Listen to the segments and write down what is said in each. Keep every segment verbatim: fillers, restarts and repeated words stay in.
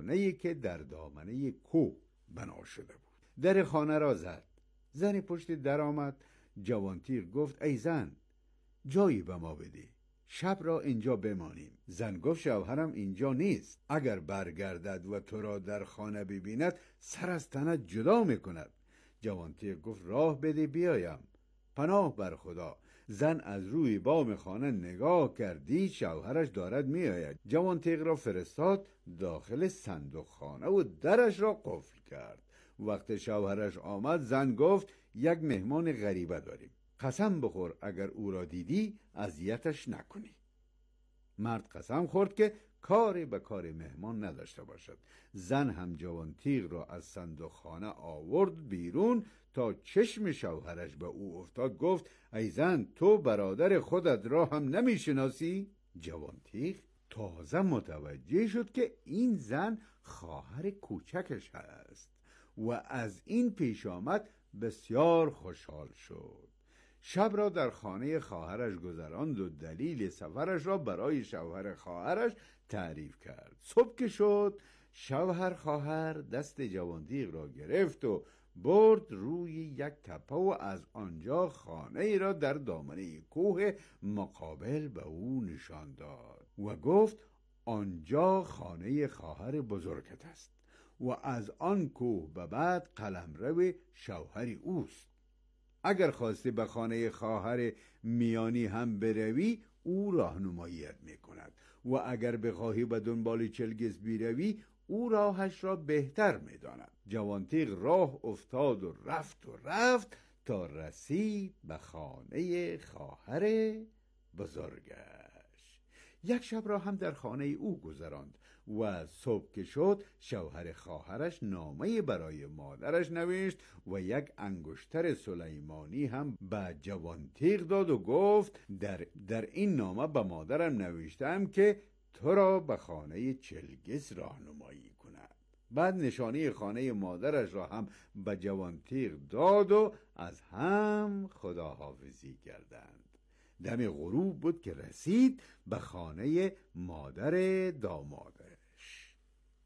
خانه‌ای که در دامنه کوه بنا شده بود. در خانه را زد. زن پشت در آمد. جوانتیر گفت ای زن، جایی به ما بده، شب را اینجا بمانیم. زن گفت شوهرم اینجا نیست، اگر برگردد و تو را در خانه ببیند سر از تنت جدا میکند. جوانتیر گفت راه بده بیایم. پناه بر خدا. زن از روی بام خانه نگاه کردی شوهرش دارد میآید. جوانتیغ را فرستاد داخل صندوق خانه و درش را قفل کرد. وقت شوهرش آمد زن گفت یک مهمان غریبه داریم، قسم بخور اگر او را دیدی اذیتش نکنی. مرد قسم خورد که کاری به کار مهمان نداشته باشد. زن هم جوانتیغ را از صندوق خانه آورد بیرون. تا چشم شوهرش به او افتاد گفت ای زن، تو برادر خودت را هم نمیشناسی؟ جوانتیغ تازه متوجه شد که این زن خواهر کوچکش است و از این پیش آمد بسیار خوشحال شد. شب را در خانه خواهرش گذراند و دلیل سفرش را برای شوهر خواهرش تعریف کرد. صبح که شد شوهر خواهر دست جوانتیغ را گرفت و برد روی یک تپه و از آنجا خانه ای را در دامنه کوه مقابل به او نشان داد و گفت آنجا خانه خواهر بزرگت است و از آن کوه به بعد قلمرو شوهر اوست. اگر خواستی به خانه خواهر میانی هم بروی او راهنماییت میکند و اگر بخواهی به دنبال چلگیز بروی او راهش را بهتر میداند. جوانتیغ راه افتاد و رفت و رفت تا رسید به خانه خواهر بزرگش. یک شب را هم در خانه او گذراند و صبح که شد شوهر خواهرش نامه برای مادرش نوشت و یک انگشتر سلیمانی هم به جوانتیغ داد و گفت در, در این نامه به مادرم نوشتم که تو را به خانه چلگیز راهنمایی کند. بعد نشانی خانه مادرش را هم به جوانتیغ داد و از هم خداحافظی کردند. دم غروب بود که رسید به خانه مادر دامادش.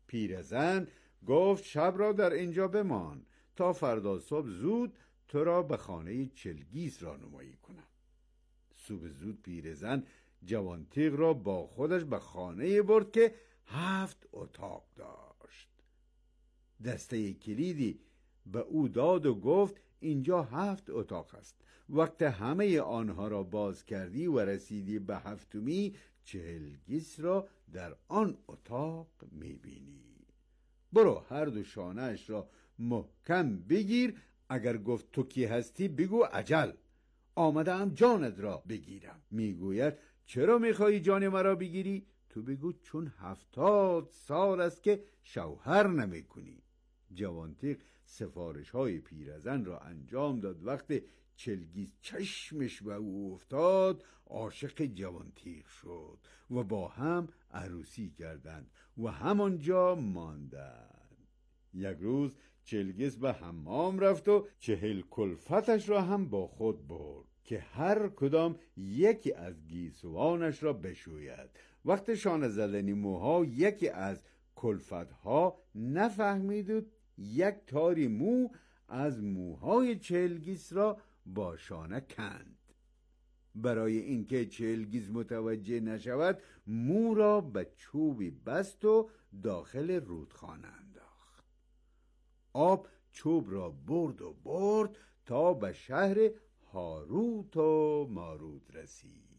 پیرزن گفت شب را در اینجا بمان تا فردا صبح زود تو را به خانه چلگیز راهنمایی کنم. صبح زود پیرزن جوانتیغ را با خودش به خانه برد که هفت اتاق داشت. دسته کلیدی به او داد و گفت اینجا هفت اتاق است. وقت همه آنها را باز کردی و رسیدی به هفتمی چلگیز را در آن اتاق میبینی. برو هر دو شانه‌اش را محکم بگیر. اگر گفت تو کی هستی بگو عجل، آمدم جانت را بگیرم. میگوید چرا میخوایی جان مرا بگیری؟ تو بگو چون هفتاد سال است که شوهر نمیکنی. جوانتیغ سفارش های پیرزن را انجام داد. وقت چلگیز چشمش به او افتاد عاشق جوانتیغ شد و با هم عروسی کردند و همانجا ماندند. یک روز چلگیز به حمام رفت و چهل کلفتش را هم با خود برد که هر کدام یکی از گیسوانش را بشوید. وقت شانه زدنی موها یکی از کلفتها نفهمید و یک تاری مو از موهای چلگیز را با شانه کند. برای اینکه چلگیز متوجه نشود مو را به چوبی بست و داخل رودخانه انداخت. آب چوب را برد و برد تا به شهر هاروت و ماروت رسید.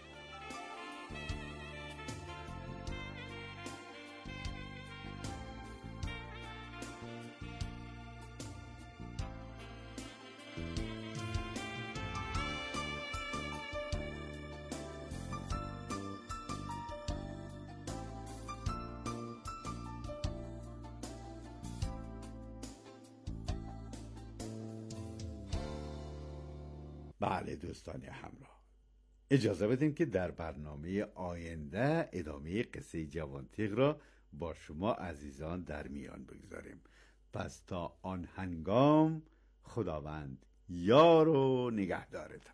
بله دوستان همراه، اجازه بدیم که در برنامه آینده ادامه قصه جوانتیغ را با شما عزیزان در میان بگذاریم. پس تا آن هنگام خداوند یار و نگهدارتان.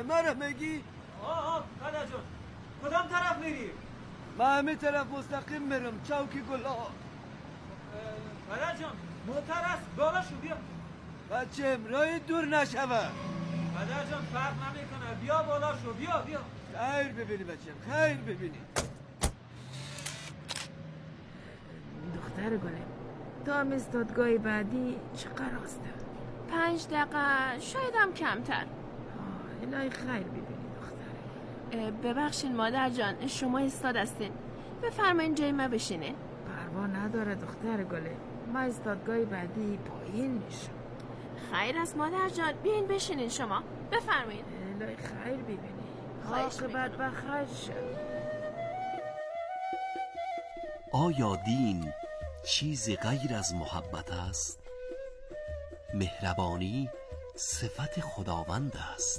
مرا میگی؟ آه آه پدر جان کدام طرف میری؟ من همه طرف مستقیم میرم چوکی گلا. پدر جان موتر است بالا شو بیا. بچه راه دور نشوه. پدر جان فرق نمیکنه بیا بالا شو بیا بیا. خیر ببینی بچه خیر ببینی. دختر گله تا هم استادگاه بعدی چقدر آسته؟ پنج دقیقه شاید هم کمتر. الهی خیر ببینی دختر. ببخشین مادر جان شما استاد هستین بفرمایین جای ما بشینین. پروا نداره دختر گله ما استادگاه بعدی پایین میشم. خیر است مادر جان بیاین بشینین شما بفرمایین. الهی خیر ببینی عاقبت بخیر شد. آیا دین چیزی غیر از محبت است؟ مهربانی صفت خداوند است.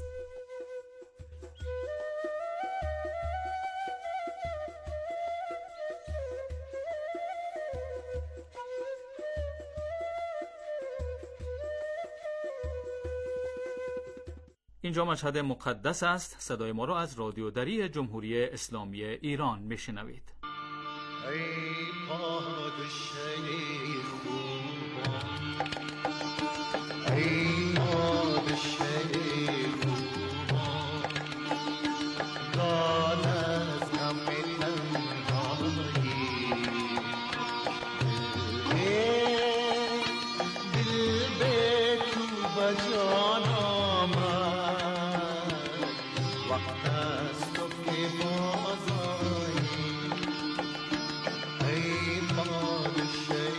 اینجا مشهد مقدس است. صدای ما را از رادیو دری جمهوری اسلامی ایران میشنوید. ای پادشه خوبان، ای پادشه خوبان، داد از غم تنهایی، دل به تو و جان آمد، وقت است تو که بازآیی. ای پادشه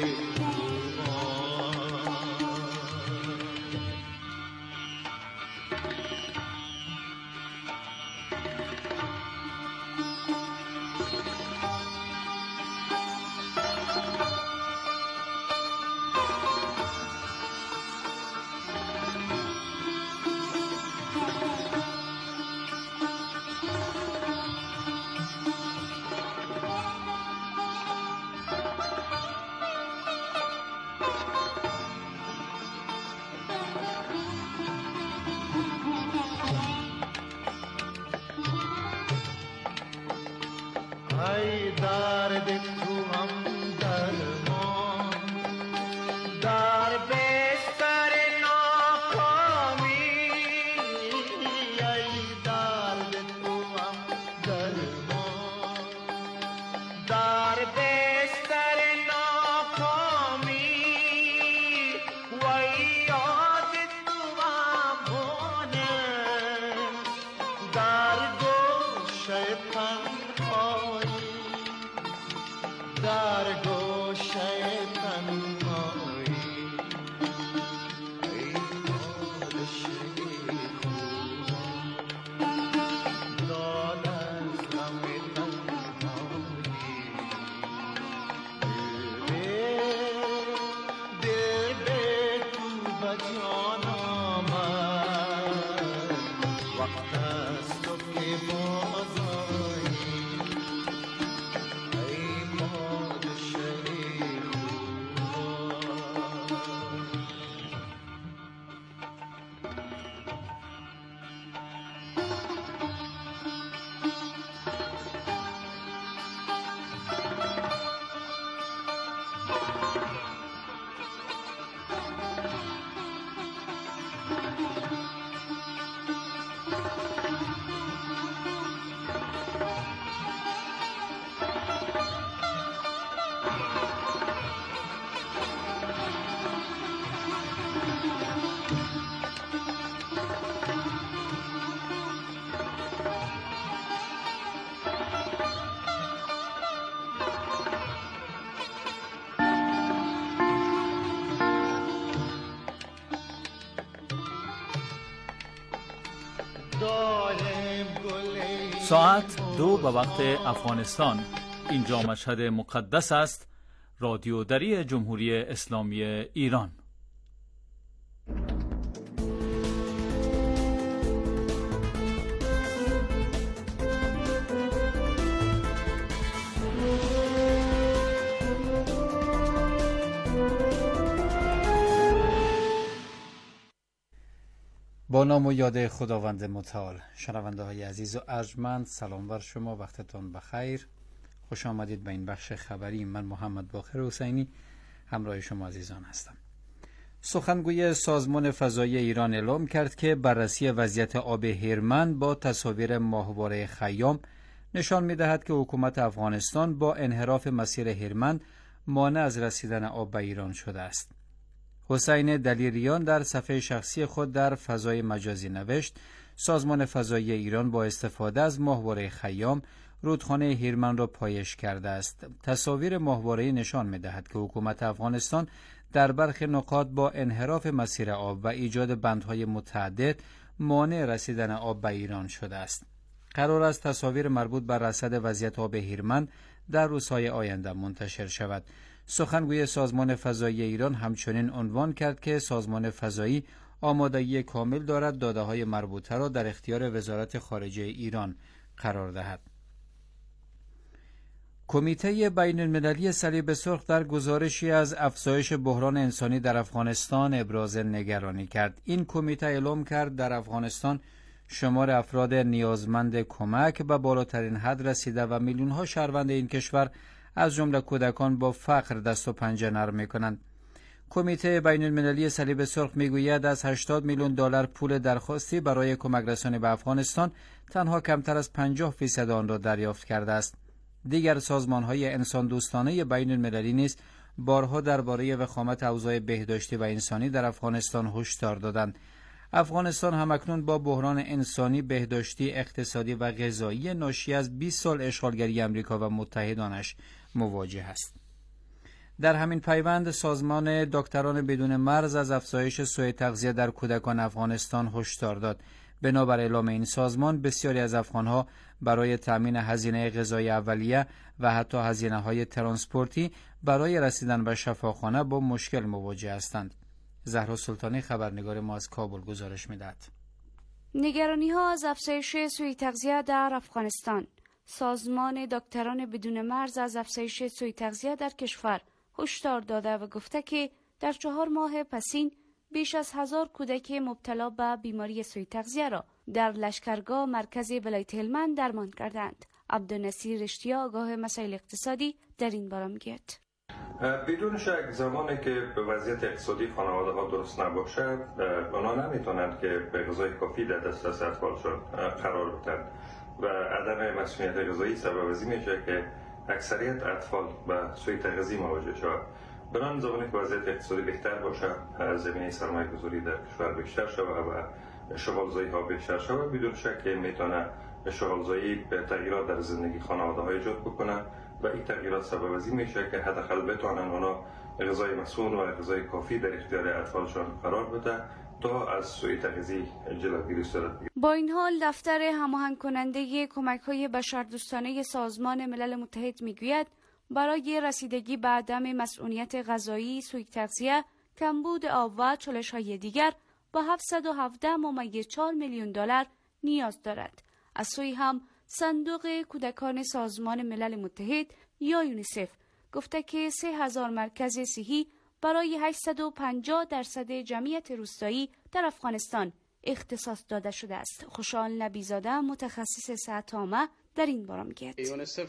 ای درد تو هم درمان، در بستر ناکامی، ای درد تو هم درمان، در بستر ناکامی، وای یاد تو هم مانه، در گوشه تنهایی، در گوشه تنهایی. ای پادشه خوبان، داد از غم تنهایی، دل به تو و جان آمد، وقت است تو که بازآیی. ای پادشه خوبان. ساعت دو به وقت افغانستان. اینجا مشهد مقدس است. رادیو دری جمهوری اسلامی ایران. با با نام و یاد خداوند متعال. شنونده های عزیز و ارجمند، سلام بر شما، وقتتون بخیر. خوش آمدید به این بخش خبری. من محمد باقر حسینی همراه شما عزیزان هستم. سخنگوی سازمان فضایی ایران اعلام کرد که بررسی وضعیت آب هرمند با تصاویر ماهواره خیام نشان می‌دهد که حکومت افغانستان با انحراف مسیر هرمند مانع از رسیدن آب به ایران شده است. حسین دلیریان در صفحه شخصی خود در فضای مجازی نوشت: سازمان فضایی ایران با استفاده از ماهواره خیام رودخانه هرمند را پایش کرده است. تصاویر ماهواره‌ای نشان می‌دهد که حکومت افغانستان در برخی نقاط با انحراف مسیر آب و ایجاد بندهای متعدد مانع رسیدن آب به ایران شده است. قرار است تصاویر مربوط بر رصد وضعیت آب هرمند در روزهای آینده منتشر شود. سخنگوی سازمان فضایی ایران همچنین عنوان کرد که سازمان فضایی آمادگی کامل دارد داده‌های مربوطه را در اختیار وزارت خارجه ایران قرار دهد. کمیته بین المللی صلیب سرخ در گزارشی از افزایش بحران انسانی در افغانستان ابراز نگرانی کرد. این کمیته اعلام کرد در افغانستان شمار افراد نیازمند کمک به بالاترین حد رسیده و میلیون‌ها شهروند این کشور از جمله کودکان با فقر دست و پنجه نرم می‌کنند. کمیته بین المللی صلیب سرخ میگوید از هشتاد میلیون دلار پول درخواستی برای کمک رسانی به افغانستان تنها کمتر از پنجاه فیصد آن را دریافت کرده است. دیگر سازمان‌های انسان دوستانه بین المللی نیز بارها درباره وخامت اوضاع بهداشتی و انسانی در افغانستان هشدار دادند. افغانستان همکنون با بحران انسانی، بهداشتی، اقتصادی و غذایی ناشی از بیست سال اشغالگری آمریکا و متحدانش مواجه است. در همین پیوند سازمان دکتران بدون مرز از افزایش سوء تغذیه در کودکان افغانستان هشدار داد. بنابر اعلام این سازمان بسیاری از افغانها برای تامین هزینه غذای اولیه و حتی هزینه‌های ترانسپورتی برای رسیدن به شفاخانه با مشکل مواجه هستند. زهرا سلطانی خبرنگار ما از کابل گزارش می‌دهد. نگرانی‌ها از افزایش سوء تغذیه در افغانستان. سازمان دکتران بدون مرز از افزایش سوء تغذیه در کشور هشدار داده و گفته که در چهار ماه پسین بیش از هزار کودک مبتلا به بیماری سوء تغذیه را در لشکرگاه مرکز ولایت هلمند درمان کردند. عبدالنصیر اشتیا آگاه مسائل اقتصادی در این باره میگوید: بدون شک زمانی که به وضعیت اقتصادی خانواده ها درست نباشد، اونا نمیتونند که به غذای کافی در دسترس اطفالشون قرار بدن و عدم مسئولیت غذایی سبب از این میشه که اکثریت اطفال به سوء تغذیه مواجه شود. بنابراین زمانی که وضعیت اقتصادی بهتر باشه، زمینه سرمایه گذاری در کشور بیشتر شود و شغالزایی ها بیشتر شود، بدون شک میتونه شغالزایی به تغییرات در زندگی خانواده ها ایجاد بکنه و این تغییرات سبب از این میشه که حداقل بتوانن اونا غذای مسئول و غذای کافی در اختیار اطفالشون قرار بده تا از سوء تغذیه جلوگیری صورت بگیرد. با این حال دفتر هماهنگ کننده کمک‌های بشردوستانه سازمان ملل متحد میگوید برای رسیدگی به عدم مسئولیت غذایی، سوء تغذیه، کمبود آب و چالش‌های دیگر با هفتصد و هفده ممیز چهار میلیون دلار نیاز دارد. از سوی هم صندوق کودکان سازمان ملل متحد یا یونیسف گفته که سه هزار مرکز صحی برای هشتصد و پنجاه درصد جمعیت روستایی در افغانستان اختصاص داده شده است. خوشحال نبیزاده متخصص صحت عامه در این باره میگوید: یونیسف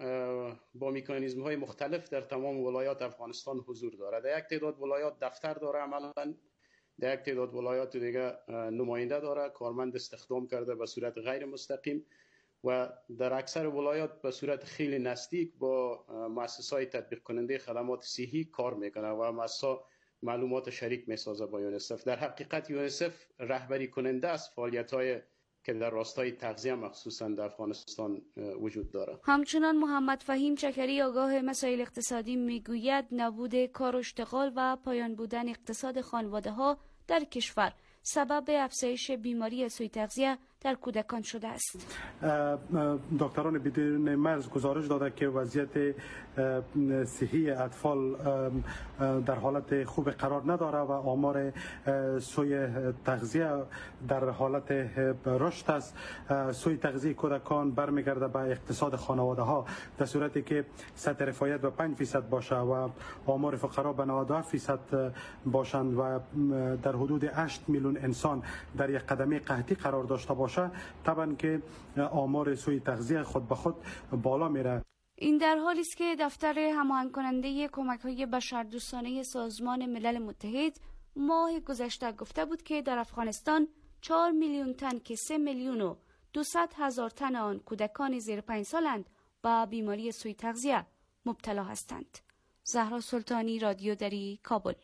با مکانیزم های مختلف در تمام ولایات افغانستان حضور داره. در یک تعداد ولایات دفتر داره، عملا در یک تعداد ولایات دیگه نماینده داره، کارمند استخدام کرده به صورت غیر مستقیم و در اکثر ولایات به صورت خیلی نزدیک با مؤسسات تطبیق کننده خدمات صحی کار میکنه و مؤسسات معلومات شریک میسازه با یونیسف. در حقیقت یونیسف رهبری کننده است فعالیت‌های که در راستای تغذیه مخصوصا در افغانستان وجود دارد. همچنان محمد فهیم چکری آگاه مسائل اقتصادی میگوید نبود کار و اشتغال و پایان بودن اقتصاد خانواده‌ها در کشور سبب افزایش بیماری سوء تغذیه در کودکان شده است. دکتران بدون مرز گزارش داده که وضعیت صحی اطفال در حالت خوب قرار نداره و آمار سوی تغذیه در حالت رشد است. سوی تغذیه کودکان برمیگرده به اقتصاد خانواده ها، در صورتی که سطح رفاهیت به پنج فیصد باشه و آمار فقرا به نود و هفت فیصد باشند و در حدود هشت میلیون انسان در یک قدمه قحطی قرار داشته باشه، طبعا که آمار سوی تغذیه خود به خود بالا میره. این در حالی است که دفتر هماهنگ کننده کمک‌های بشردوستانه سازمان ملل متحد ماه گذشته گفته بود که در افغانستان چهار میلیون تن که سه میلیون و دویست هزار تن آن کودکان زیر پنج سالند با بیماری سوی تغذیه مبتلا هستند. زهرا سلطانی، رادیو دری، کابل.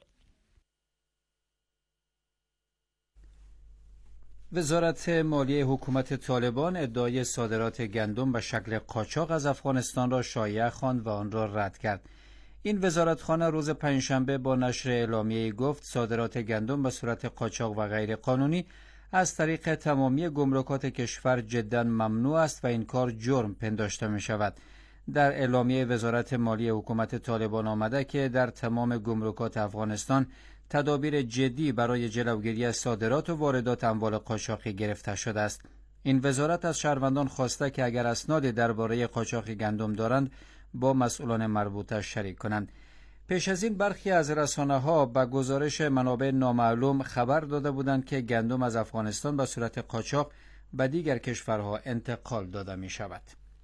وزارت مالیه حکومت طالبان ادعای صادرات گندم به شکل قاچاق از افغانستان را شایعه خواند و آن را رد کرد. این وزارتخانه روز پنجشنبه با نشر اعلامیه‌ای گفت صادرات گندم به صورت قاچاق و غیر قانونی از طریق تمامی گمرکات کشور جداً ممنوع است و این کار جرم پنداشته می شود. در اعلامیه وزارت مالیه حکومت طالبان آمده که در تمام گمرکات افغانستان تدابیر جدی برای جلوگیری از صادرات و واردات اموال قاچاقی گرفته شده است. این وزارت از شهروندان خواسته که اگر اسنادی درباره قاچاق گندم دارند با مسئولان مربوطه شریک کنند. پیش از این برخی از رسانه‌ها به گزارش منابع نامعلوم خبر داده بودند که گندم از افغانستان به صورت قاچاق به دیگر کشورها انتقال داده می شود.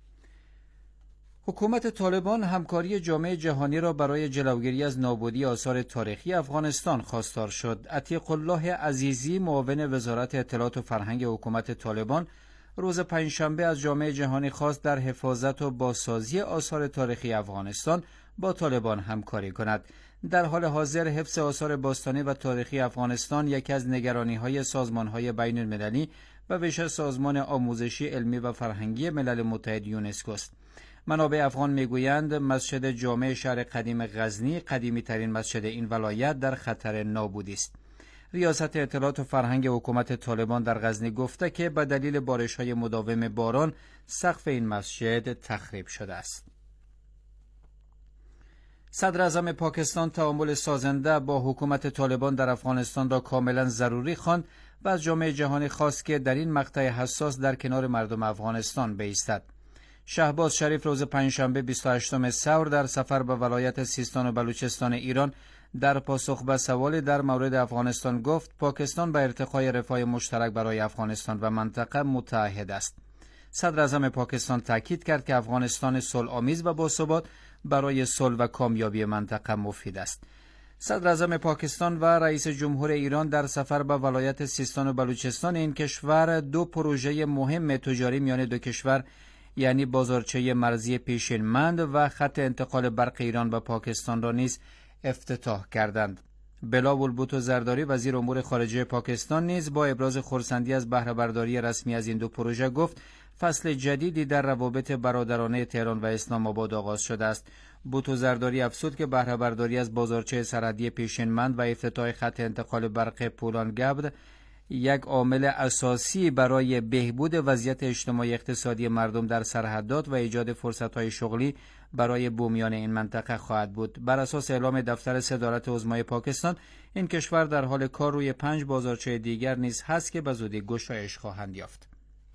حکومت طالبان همکاری جامعه جهانی را برای جلوگیری از نابودی آثار تاریخی افغانستان خواستار شد. عتیق الله عزیزی، معاون وزارت اطلاعات و فرهنگ حکومت طالبان، روز پنجشنبه از جامعه جهانی خواست در حفاظت و بازسازی آثار تاریخی افغانستان با طالبان همکاری کند. در حال حاضر حفظ آثار باستانی و تاریخی افغانستان یکی از نگرانی‌های سازمان‌های بین‌المللی و ویژه سازمان آموزشی علمی و فرهنگی ملل متحد یونسکو است. منابع افغان میگویند مسجد جامع شهر قدیم غزنی، قدیمی ترین مسجد این ولایت، در خطر نابودی است. ریاست اطلاعات و فرهنگ حکومت طالبان در غزنی گفته که به دلیل بارش‌های مداوم باران سقف این مسجد تخریب شده است. صدر اعظم پاکستان تعامل سازنده با حکومت طالبان در افغانستان را کاملا ضروری خواند و از جامعه جهانی خواست که در این مقطع حساس در کنار مردم افغانستان بایستد. شهباز شریف روز پنجشنبه بیست و هشتم ثور در سفر به ولایت سیستان و بلوچستان ایران در پاسخ به سوالی در مورد افغانستان گفت پاکستان به ارتقای رفاه مشترک برای افغانستان و منطقه متعهد است. صدر اعظم پاکستان تاکید کرد که افغانستان صلح‌آمیز و باثبات برای صلح و کامیابی منطقه مفید است. صدر اعظم پاکستان و رئیس جمهور ایران در سفر به ولایت سیستان و بلوچستان این کشور دو پروژه مهم تجاری میان دو کشور یعنی بازارچه مرزی پیشینمند و خط انتقال برق ایران به پاکستان را نیز افتتاح کردند. بلاول بوتو زرداری وزیر امور خارجه پاکستان نیز با ابراز خرسندی از بهره برداری رسمی از این دو پروژه گفت فصل جدیدی در روابط برادرانه تهران و اسلام آباد آغاز شده است. بوتو زرداری افزود که بهره برداری از بازارچه سرحدی پیشینمند و افتتاح خط انتقال برق پولان گبد یک عامل اساسی برای بهبود وضعیت اجتماعی اقتصادی مردم در سرحدات و ایجاد فرصت‌های شغلی برای بومیان این منطقه خواهد بود. بر اساس اعلام دفتر صدارت عظمای پاکستان این کشور در حال کار روی پنج بازارچه دیگر نیز هست که به زودی گشایش خواهند یافت.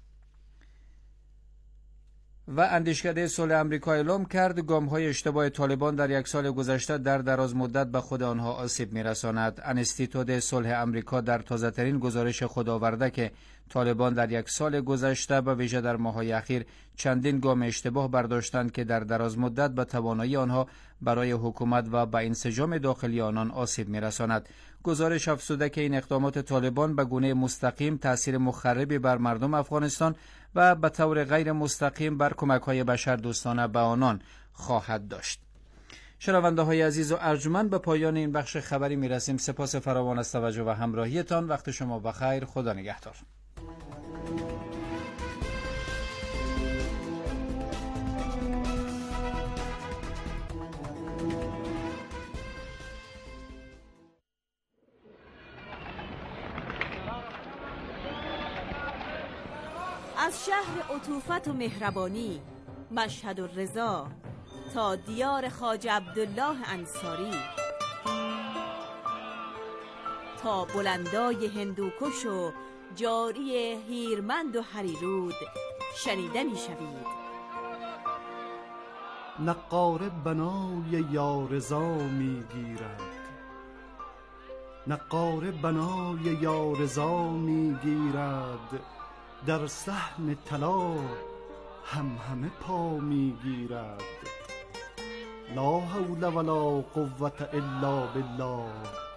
و اندیشکده صلح آمریکا اعلام کرد گام‌های اشتباه طالبان در یک سال گذشته در دراز مدت به خود آنها آسیب می‌رساند. انستیتوت صلح آمریکا در تازه‌ترین گزارش خود آورده که طالبان در یک سال گذشته به ویژه در ماه‌های اخیر چندین گام اشتباه برداشتند که در دراز مدت به توانایی آنها برای حکومت و به انسجام داخلی آنان آسیب می‌رساند. گزارش افزوده که این اقدامات طالبان به گونه مستقیم تأثیر مخربی بر مردم افغانستان و به طور غیر مستقیم بر کمک‌های بشردوستانه به آنان خواهد داشت. شنونده های عزیز و ارجمند، به پایان این بخش خبری میرسیم. سپاس فراوان از توجه و همراهیتان. وقت شما بخیر. خدا نگهدار. از شهر عطوفت و مهربانی مشهد و رضا تا دیار خواجه عبدالله انصاری، تا بلندای هندوکش و جاری هیرمند و هریرود شنیده می شوید. نقاره بنای یارزا می گیرد، نقاره بنای یارزا می گیرد، در صحن طلا هم همه پا می گیرد. لا حول ولا قوة الا بالله،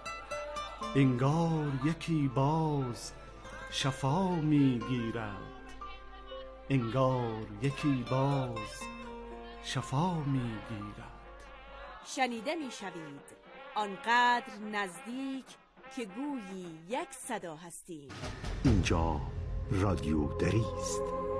انگار یکی باز شفا می گیرد، انگار یکی باز شفا می گیرد. شنیده می شوید آنقدر نزدیک که گویی یک صدا هستیم. اینجا رادیو دری است.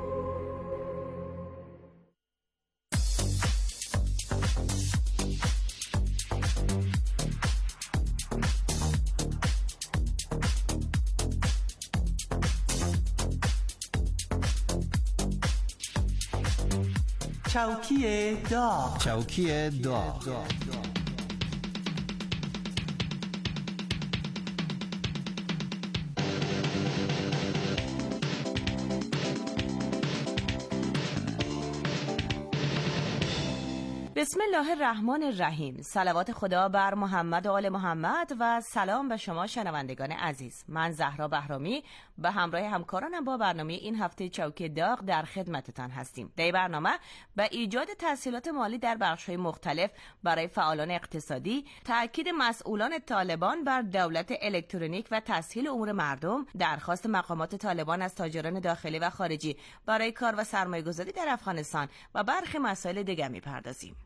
چوکی داغ. چوکی داغ. بسم الله الرحمن الرحیم. صلوات خدا بر محمد و آل محمد و سلام به شما شنوندگان عزیز. من زهرا بهرامی به همراه همکارانم با برنامه این هفته چوکی داغ در خدمتتان هستیم. در برنامه به ایجاد تسهیلات مالی در بخش‌های مختلف برای فعالان اقتصادی، تاکید مسئولان طالبان بر دولت الکترونیک و تسهیل امور مردم، درخواست مقامات طالبان از تاجران داخلی و خارجی برای کار و سرمایه‌گذاری در افغانستان و برخی مسائل دیگر می‌پردازیم.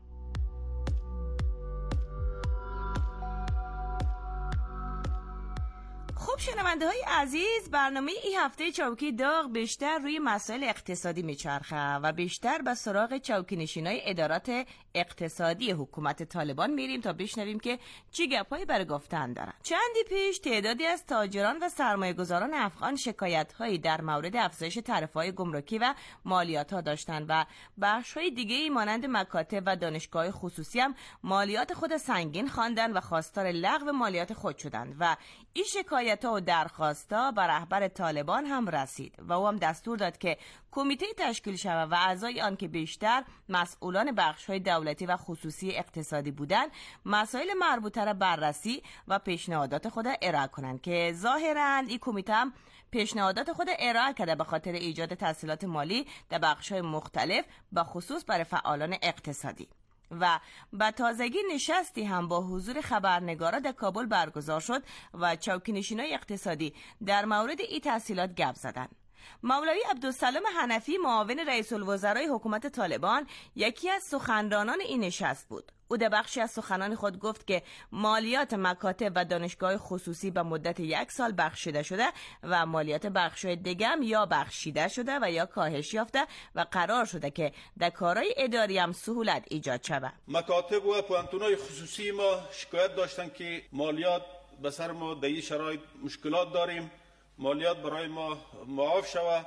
خب شنونده های عزیز، برنامه این هفته چوکی داغ بیشتر روی مسائل اقتصادی میچرخه و بیشتر به سراغ چوکی نشینای ادارات اقتصادی حکومت طالبان میریم تا بشنویم که چی گپایی برای گفتن دارن. چندی پیش تعدادی از تاجران و سرمایه‌گذاران افغان شکایت‌هایی در مورد افزایش تعرفه‌های گمرکی و مالیات ها داشتند و بخش‌های دیگه‌ای مانند مکاتب و دانشگاه خصوصی هم مالیات خود سنگین خواندند و خواستار لغو مالیات خود شدند و این شکایت و درخواستا به رهبر طالبان هم رسید و او هم دستور داد که کمیته تشکیل شود و اعضای آن که بیشتر مسئولان بخش‌های دولتی و خصوصی اقتصادی بودند مسائل مربوطه را بررسی و پیشنهادات خود ارائه کنند که ظاهراً این کمیته هم پیشنهادات خود ارائه کرده به خاطر ایجاد تسهیلات مالی در بخش‌های مختلف به خصوص برای فعالان اقتصادی. و به تازگی نشستی هم با حضور خبرنگارا در کابل برگزار شد و چوکی‌نشینای اقتصادی در مورد این تسهیلات گپ زدند. مولوی عبدالسلام حنفی معاون رئیس الوزرای حکومت طالبان یکی از سخنرانان این نشست بود. او در بخشی از سخنان خود گفت که مالیات مکاتب و دانشگاه خصوصی به مدت یک سال بخشیده شده و مالیات بخش‌های دیگه هم یا بخشیده شده و یا کاهش یافته و قرار شده که در کارهای اداری هم سهولت ایجاد شود. مکاتب و پوانتونای خصوصی ما شکایت داشتن که مالیات به سر ما در این شرایط مشکلات داریم، مالیات برای ما معاف شود.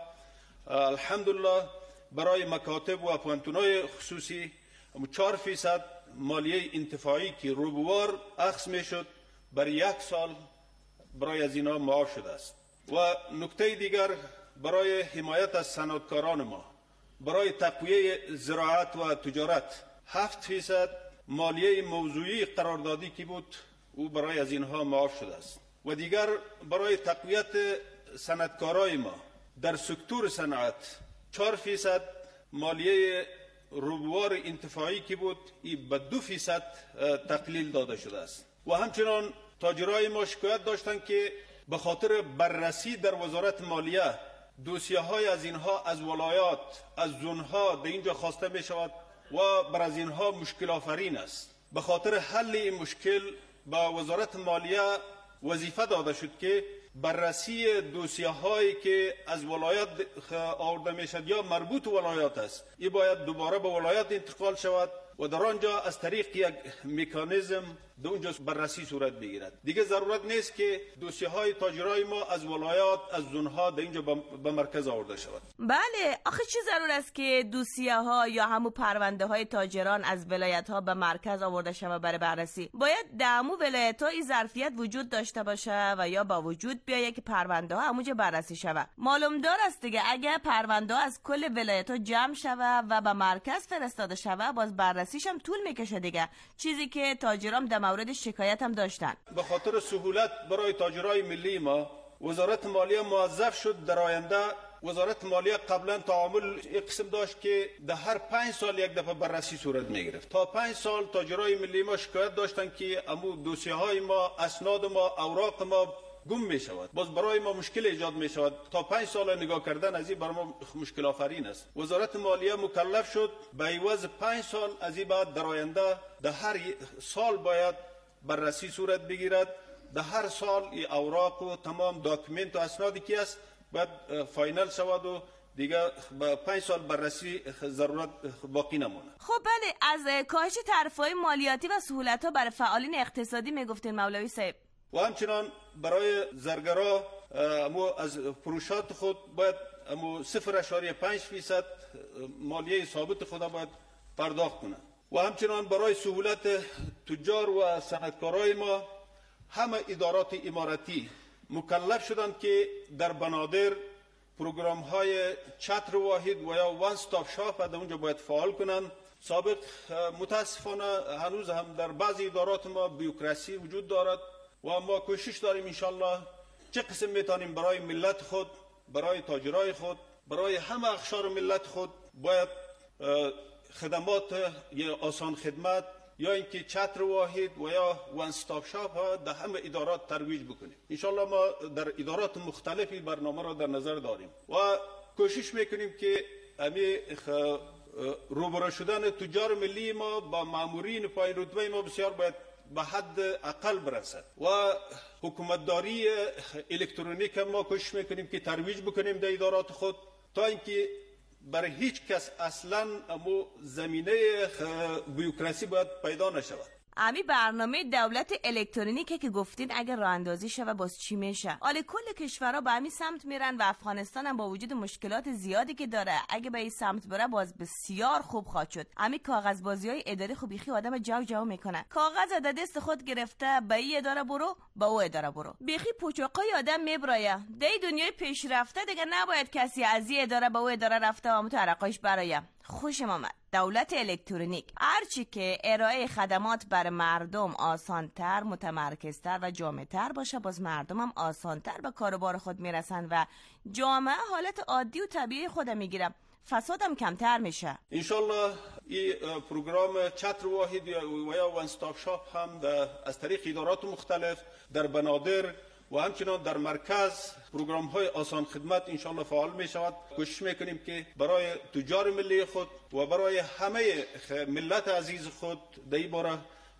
الحمدلله برای مکاتب و پوانتونای خصوصی چهار فیصد مالیه انتفاعی که روبوار اخذ می شد برای یک سال برای از اینا معاف شده است. و نکته دیگر برای حمایت از صنعتکاران ما، برای تقویه زراعت و تجارت هفت فیصد مالیه موضوعی قراردادی که بود او برای از اینها معاف شده است. و دیگر برای تقویت صنعتکارای ما در سکتور صنعت چهار فیصد مالیه روبوار انتفاعی که بود این به دو فیصد تقلیل داده شده است. و همچنان تاجرای ما شکایت داشتند که به خاطر بررسی در وزارت مالیه دوسیه های از اینها از ولایات از زونها در اینجا خواسته می شود و بر از اینها مشکل آفرین است. به خاطر حل این مشکل به وزارت مالیه وظیفه داده شد که بررسی دوسیه هایی که از ولایات آورده می شد یا مربوط ولایات است، این باید دوباره به ولایات انتقال شود و در آنجا از طریق یک مکانیزم در اونجا بررسی صورت بگیرد. دیگه ضرورت نیست که دوسیه های تاجرای ما از ولایات از زونها در اینجا به مرکز آورده شود. بله، آخه چه ضرورت است که دوسیه ها یا همو پرونده های تاجران از ولایت ها به مرکز آورده شود برای بررسی؟ باید در همو ولایت ها این ظرفیت وجود داشته باشه و یا با وجود بیاید که پرونده ها همونجا بررسی شود. معلوم دار است دیگه اگه پرونده ها از کل ولایت ها جمع شود و به مرکز فرستاده شود باز بررسیش هم طول میکشه دیگه، چیزی که تاجران در مورد شکایت هم داشتن. به خاطر سهولت برای تاجرای ملی ما وزارت مالیه موظف شد در آینده. وزارت مالیه قبلا تعامل یک قسم داشت که در هر پنج سال یک دفعه بررسی صورت میگرفت. تا پنج سال تاجرای ملی ما شکایت داشتن که امو دوسیه های ما، اسناد ما، اوراق ما گم می شود. باز برای ما مشکل ایجاد می شود. تا پنج سال نگاه کردن از این برای ما مشکل آفرین است. وزارت مالیه مکلف شد به عوض پنج سال از این بعد در آینده در هر سال باید بررسی صورت بگیرد. در هر سال این اوراق و تمام داکیومنت و اسنادی که است باید فاینال شود و دیگه با پنج سال بررسی ضرورت باقی نمونه. خب بله، از کاهش تعرفه‌های مالیاتی و سهولت‌ها برای فعالین اقتصادی میگفتین مولوی صاحب. و همچنان برای زرگرا امو از فروشات خود باید امو صفر اشاریه پنج فیصد مالیه ثابت خود باید پرداخت کنند. و همچنان برای سهولت تجار و صنعتکارای ما همه ادارات اماراتی مکلف شدند که در بنادر پروگرام های چتر واحد و یا وان استاپ شاپ در اونجا باید فعال کنند. سابق متاسفانه هنوز هم در بعضی ادارات ما بیوکراسی وجود دارد و ما کوشش داریم انشالله چه قسم میتونیم برای ملت خود، برای تاجرای خود، برای همه اقشار ملت خود باید خدمات یا آسان خدمت یا اینکه چتر واحد و یا وان استاپ شاپ ها در همه ادارات ترویج بکنیم. انشالله ما در ادارات مختلفی برنامه را در نظر داریم و کوشش میکنیم که امی روبرو شدن تجار ملی ما با مامورین پایین رتبه ما بسیار باید به حد اقل برسد و حکومتداری الکترونیک ما کوشش میکنیم که ترویج بکنیم در ادارات خود تا اینکه برای هیچ کس اصلا امو زمینه بیوکراسی باید پیدا نشود. امی برنامه دولت الکترونیکه که گفتین اگر راه اندازی شود باز چی میشه؟ حالا کل کشورها به همین سمت میرن و افغانستان هم با وجود مشکلات زیادی که داره اگه به این سمت بره باز بسیار خوب خواهد شد. امی کاغذبازی‌های اداری خو بیخی آدم جو جو میکنه. کاغذ در دست خود گرفته به این اداره برو، به او اداره برو. بیخی پوچوقای آدم میبرایه. در دنیای پیشرفته دیگه نباید کسی از این اداره به او اداره رفته و مترقایش برایم. خوشم آمد. دولت الکترونیک هرچی که ارائه خدمات بر مردم آسانتر، متمرکزتر و جامعتر باشه باز مردم هم آسانتر به کاروبار خود میرسن و جامعه حالت عادی و طبیعی خود میگیره، فساد هم کمتر میشه. انشالله این پروگرام چتر واحد و یا وان استاپ شاپ هم از طریق ادارات مختلف در بنادر و همچنان در مرکز پروگرام های آسان خدمت انشالله فعال می شود. کوشش میکنیم که برای تجار ملی خود و برای همه ملت عزیز خود در این باره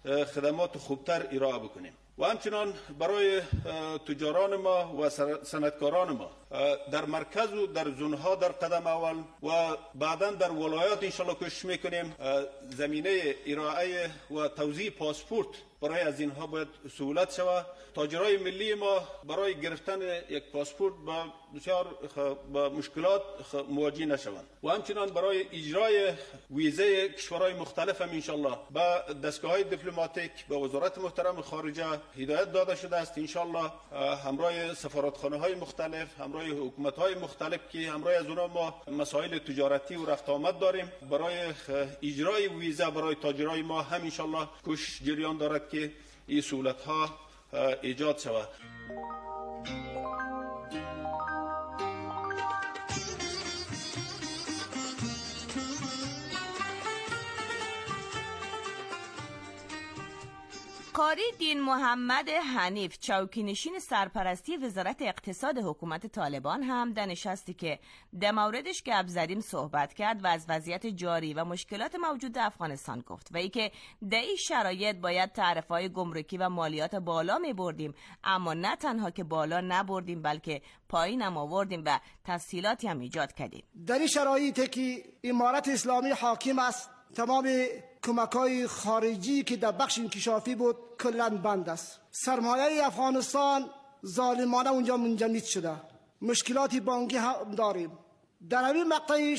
خدمات خوبتر ارائه بکنیم و همچنان برای تجاران ما و صنعتکاران ما در مرکز و در زونها در قدم اول و بعدا در ولایات انشالله کوشش میکنیم زمینه ارائه و توزیع پاسپورت برای از اینها باید سهولت شود. تاجرای ملی ما برای گرفتن یک پاسپورت با بسیار با مشکلات مواجه نشوند و همچنان برای اجرای ویزه کشورهای مختلف هم انشالله با دستگاه‌های دیپلماتیک به وزارت محترم خارجه هدایت داده شده است. انشالله همراه سفارتخانه‌های مختلف، همراه حکومت‌های مختلف که همراه از اونها ما مسائل تجارتی و رفت آمد داریم، برای اجرای ویزه برای تاجرای ما هم انشالله کوشش جریان دارد که این سهولت‌ها ایجاد شود. قاری دین محمد حنیف چوکی‌نشین سرپرستی وزارت اقتصاد حکومت طالبان هم در نشستی که در موردش گپ زدیم صحبت کرد و از وضعیت جاری و مشکلات موجود در افغانستان گفت و ای که در این شرایط باید تعرفه‌های گمرکی و مالیات بالا می بردیم، اما نه تنها که بالا نبردیم بلکه پایین هم آوردیم و تسهیلاتی هم ایجاد کردیم. در این شرایطی که امارت اسلامی حاکم است، تمام کمک‌های خارجی که در بخش انکشافی بود کلاً بند است. سرمایه افغانستان ظالمانه اونجا منجمد شده. مشکلاتی بانکی هم داریم. در همین مقطع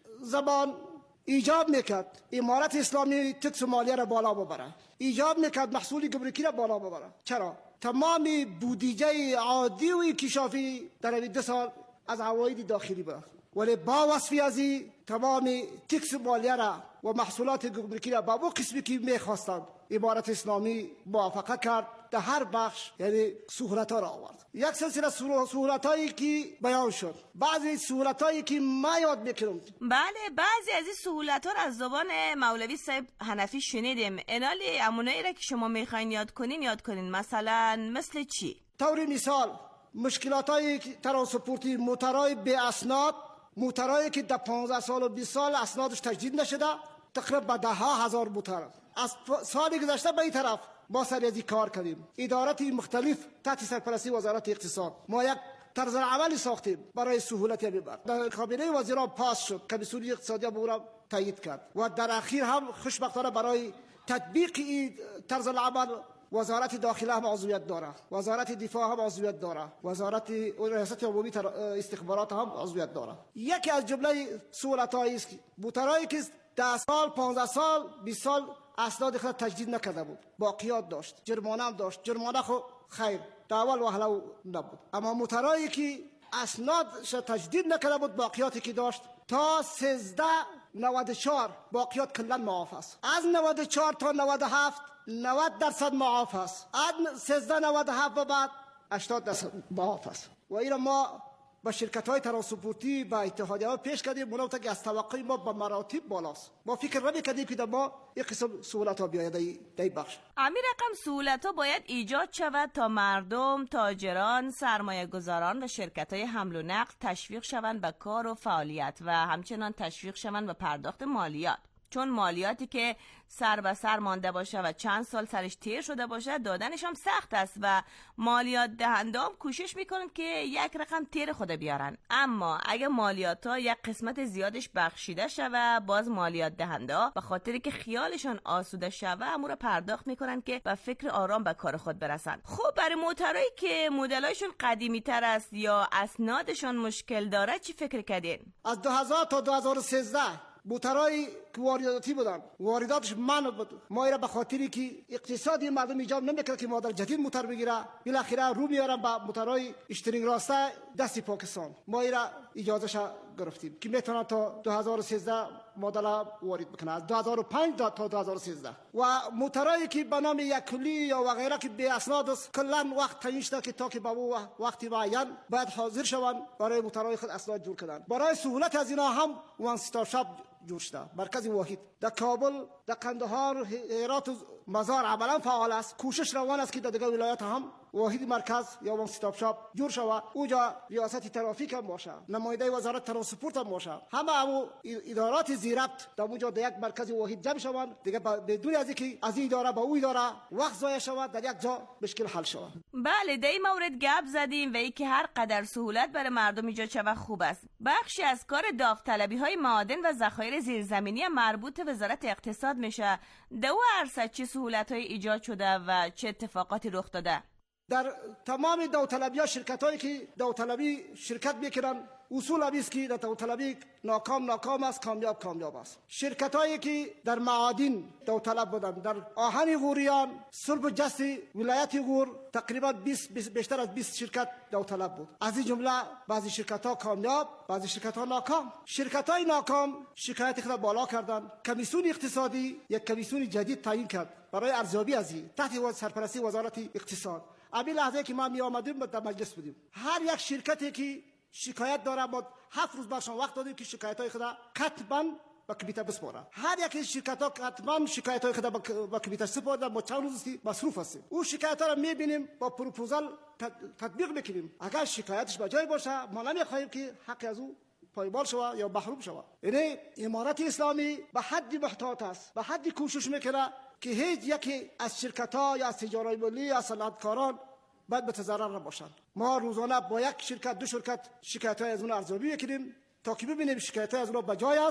زبان ایجاب میکرد امارت اسلامی تکس مالیه را بالا ببره، ایجاب میکرد محصول گمرکی را بالا ببره. چرا؟ تمام بودجه عادی و انکشافی در این دو سال از عواید داخلی بود، ولی با وصفی از این تمام تکس مالیه را و محصولات گمرکی را با اون قسمی که میخواستند امارت اسلامی موافقه کرد در هر بخش، یعنی سهولت‌ها را آورد. یک سلسله سهولت‌هایی که بیان شد، بعضی سهولت‌هایی که ما یاد میکنم. بله، بعضی از این سهولت‌ها را از زبان مولوی صاحب حنفی شنیدیم. انالی امونایی را که شما میخواین یاد کنین یاد کنین. مثلا مثل چی؟ طور مثال مشکلات‌های ترانسپورتی، موترهای بی اسناد، موترهایی که در پانزده سال و بیست سال اسنادش تجدید نشده، تقریبا ده ها هزار موتر. از سال گذشته به این طرف ما سریعی کار کردیم. ادارات مختلف تحت سرپرستی وزارت اقتصاد ما یک طرز عملی ساختیم برای سهولت میبرد. در کابینه وزیران پاس شد، کمیسیون اقتصادی هم را تایید کرد و در اخیر هم خوشبختانه برای تطبیق این طرز العمل وزارت داخله هم عضویت داره، وزارت دفاع هم عضویت داره، وزارت ریاست عمومی استخبارات هم عضویت داره. یکی از جمله سهولت‌هایی است که موترهایی که ده سال، پانزده سال، بیست سال اسناد خود تجدید نکرده بود، باقیات داشت، جرمانه هم داشت. جرمانه خو خیر داول وهله نبود، اما موترهایی که اسنادش تجدید نکرده بود، باقیاتی که داشت تا سیزده نود و چهار باقیات کلا معاف است. از نود و چهار تا نود و هفت نود درصد معاف است. از سیزده نود و هفت به بعد هشتاد درصد معاف است. و این ما با شرکت‌های ترانسپورتی با اتحادیه‌ها پیش کردیم، منوط که از توقع ما با مراتب بالاست. ما فکر نمی کردیم که ما یک قسم سهولت‌ها بیاید در این بخش. امیر رقم سهولت‌ها باید ایجاد شود تا مردم، تاجران، سرمایه‌گذاران و شرکت‌های حمل و نقل تشویق شوند به کار و فعالیت و همچنان تشویق شوند به پرداخت مالیات. چون مالیاتی که سر به سر مانده باشه و چند سال سرش تیر شده باشه دادنش هم سخت است و مالیات دهنده هم کوشش میکنن که یک رقم تیر خود بیارن. اما اگه مالیات ها یک قسمت زیادش بخشیده شوه، باز مالیات دهنده ها به خاطری که خیالشان آسوده شوه امور پرداخت میکنن که به فکر آرام به کار خود برسن. خب برای موترایی که مدلایشون قدیمی تر است یا اسنادشان مشکل داره چی فکر کردین؟ از دو هزار تا دو هزار و سیزده موترهای که وارداتی بودن، وارداتش منع بود. ما ایرا به خاطری که اقتصادی مردم ایجاب نمیکرد که مادر جدید موتر بگیره، بالاخره رو میارن با موترهای اشترینگ راسته دستی پاکستان. ما ایرا اجازهش گرفتیم که میتونن تا دو هزار و سیزده مدل وارد بکنه، از دو هزار و پنج تا دو هزار و سیزده. و موترهایی که به نام یکلی یا و غیره که به اسناد است کلا وقت تعیین شده که تا که به وقتی معین باید حاضر شوند برای موترهای خود اسناد جور کردن. برای سهولت از اینا هم وان استاپ شاپ جور شده، مرکز واحد در کابل، در قندهار، هرات و مزار عملا فعال است. کوشش روان است که در دیگر ولایات هم واحد مرکز یا وان استاپ شاپ جور شود. اونجا ریاست ترافیک هم باشه، نماینده وزارت ترانسپورت هم باشه، همه همو ادارات زیربط در اونجا در یک مرکز واحد جمع شوند دیگه، بدون از اینکه از این اداره به اون اداره وقت ضایع شود در یک جا مشکل حل شود. بله، در این مورد گپ زدیم و اینکه هر قدر سهولت برای مردم ایجاد شود خوب است. بخشی از کار داوطلبی های معادن و ذخایر زیرزمینی مربوط وزارت اقتصاد میشه. در اون عرصه چه سهولت های ایجاد شده و چه اتفاقاتی رخ داده؟ در تمام داوطلبی ها شرکت هایی که داوطلبی شرکت میکنن اصول است که در داوطلبی ناکام ناکام است، کامیاب کامیاب است. شرکت هایی که در معادن داوطلب بودن، در آهن غوریان، صلب جست ولایت غور تقریبا بیست بیشتر از بیست شرکت داوطلب بود. از این جمله بعضی شرکت ها کامیاب، بعضی شرکت ها ناکام. شرکت های ناکام شکایت خود بالا کردن. کمیسیون اقتصادی یک کمیسیون جدید تعیین کرد برای ارزیابی از این تحت سرپرستی وزارت اقتصاد. ابی لحظه که ما می آمدیم در مجلس بودیم، هر یک شرکتی که شکایت داره ما هفت روز برشان وقت دادیم که شکایت های خود کتباً با کمیته بسپاره. هر یک شرکت ها کتباً شکایت های خود با کمیته سپرده. ما چند روزی مصروف هستیم. اون شکایت ها را میبینیم با پروپوزال تطبیق میکنیم. اگر شکایتش با جای باشه ما نمیخواهیم که حق از او پایمال شود یا محروم شود. یعنی امارت اسلامی به حد محتاط است، به حد کوشش میکنه که هیچ یکی از شرکت ها یا از تجارای ملی یا صنعتکاران باید به تضرر نباشند. ما روزانه با یک شرکت دو شرکت شکایت های از اون ارزیابی میکنیم تا که ببینیم شکایت های از اون بجای است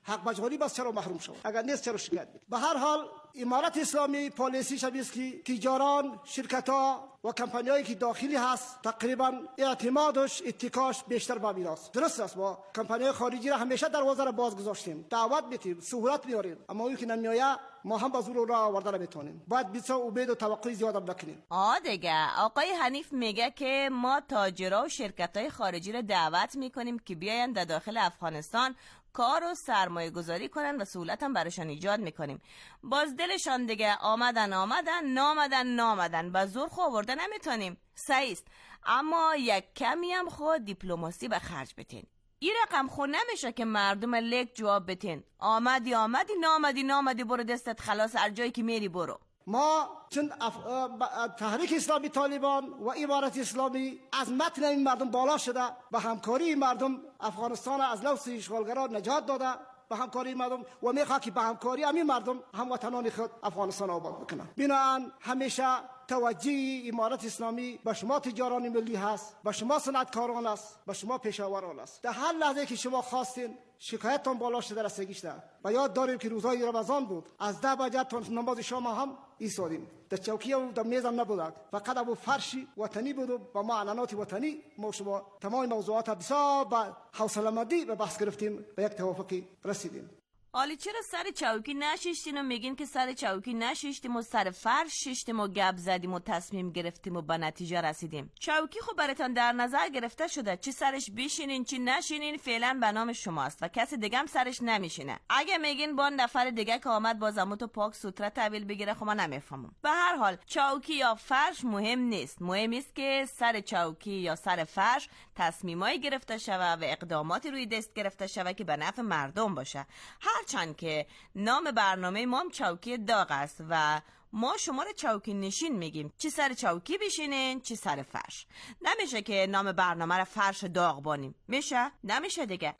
حق مجبوری بس چرا محروم شود؟ اگر نیست چرا شکایت میکنه؟ به هر حال امارت اسلامی پالیسی شبیه که تجاران، شرکت‌ها و کمپانیایی که داخلی هست تقریبا اعتمادش اتکاش بیشتر به میراست. درست است، ما کمپانیای خارجی را همیشه دروازه را باز گذاشتیم، دعوت میتیم، سهولت میاریم، اما اون که نمیآید ما هم با زور را آورده نمیتونیم. باید بیشتر امید و توقع زیاد نکنیم. آ دیگه آقای حنیف میگه که ما تاجرها و شرکت‌های خارجی را دعوت میکنیم که بیاین در داخل افغانستان کار و سرمایه گذاری کنن و سهولت هم براشان ایجاد میکنیم. باز دلشان دیگه آمدن آمدن نامدن نامدن با زور خو آورده نمیتونیم. صحیح، اما یک کمی هم خود دیپلماسی به خرج بتین. این رقم خو نمیشه که مردم لیک جواب بتین آمدی آمدی نامدی نامدی برو دستت خلاص، هر جایی که میری برو. ما چون اف... تحریک اسلامی طالبان و امارت اسلامی از متن این مردم بالا شده، به همکاری مردم افغانستان از لوث اشغالگران نجات داده، به همکاری مردم و میخواد که به همکاری همین مردم هموطنان خود افغانستان آباد بکنن. بنابراین همیشه توجه امارت اسلامی به شما تجاران ملی هست، به شما صنعتکاران است، به شما پیشاوران است. در هر لحظه که شما خواستین شکایتتان بالا شده رسیدگیش ده. و یاد داریم که روزهای رمضان بود، از ده بجه تا نماز شام هم ایستادیم. در چوکی و در میز هم نبود، فقط ابو فرشی وطنی بود و با ما اعلانات وطنی ما شما تمام موضوعات بسیار با حوصله‌مندی به بحث گرفتیم، به یک توافقی رسیدیم. حالی چرا سر چوکی نشیشتین و میگین که سر چوکی نشیشتیم و سر فرش شیشتیم و گپ زدیم و تصمیم گرفتیم و به نتیجه رسیدیم؟ چوکی خب براتون در نظر گرفته شده، چی سرش بشینین چی نشینین فعلا به نام شماست و کسی دیگه هم سرش نمیشینه. اگه میگین با نفر دیگه که آمد بازمو تو پاک سوتره تحویل بگیره، خب من نمیفهمم. به هر حال چوکی یا فرش مهم نیست، مهم است که سر چوکی یا سر فرش تصمیمای گرفته شوه و اقداماتی روی دست گرفته شوه که به نفع مردم باشه. هرچند که نام برنامه ما هم چوکی داغ است و ما شما رو چوکی نشین میگیم، چی سر چوکی بشینین چی سر فرش. نمیشه که نام برنامه رو فرش داغ بانیم، میشه؟ نمیشه دیگه.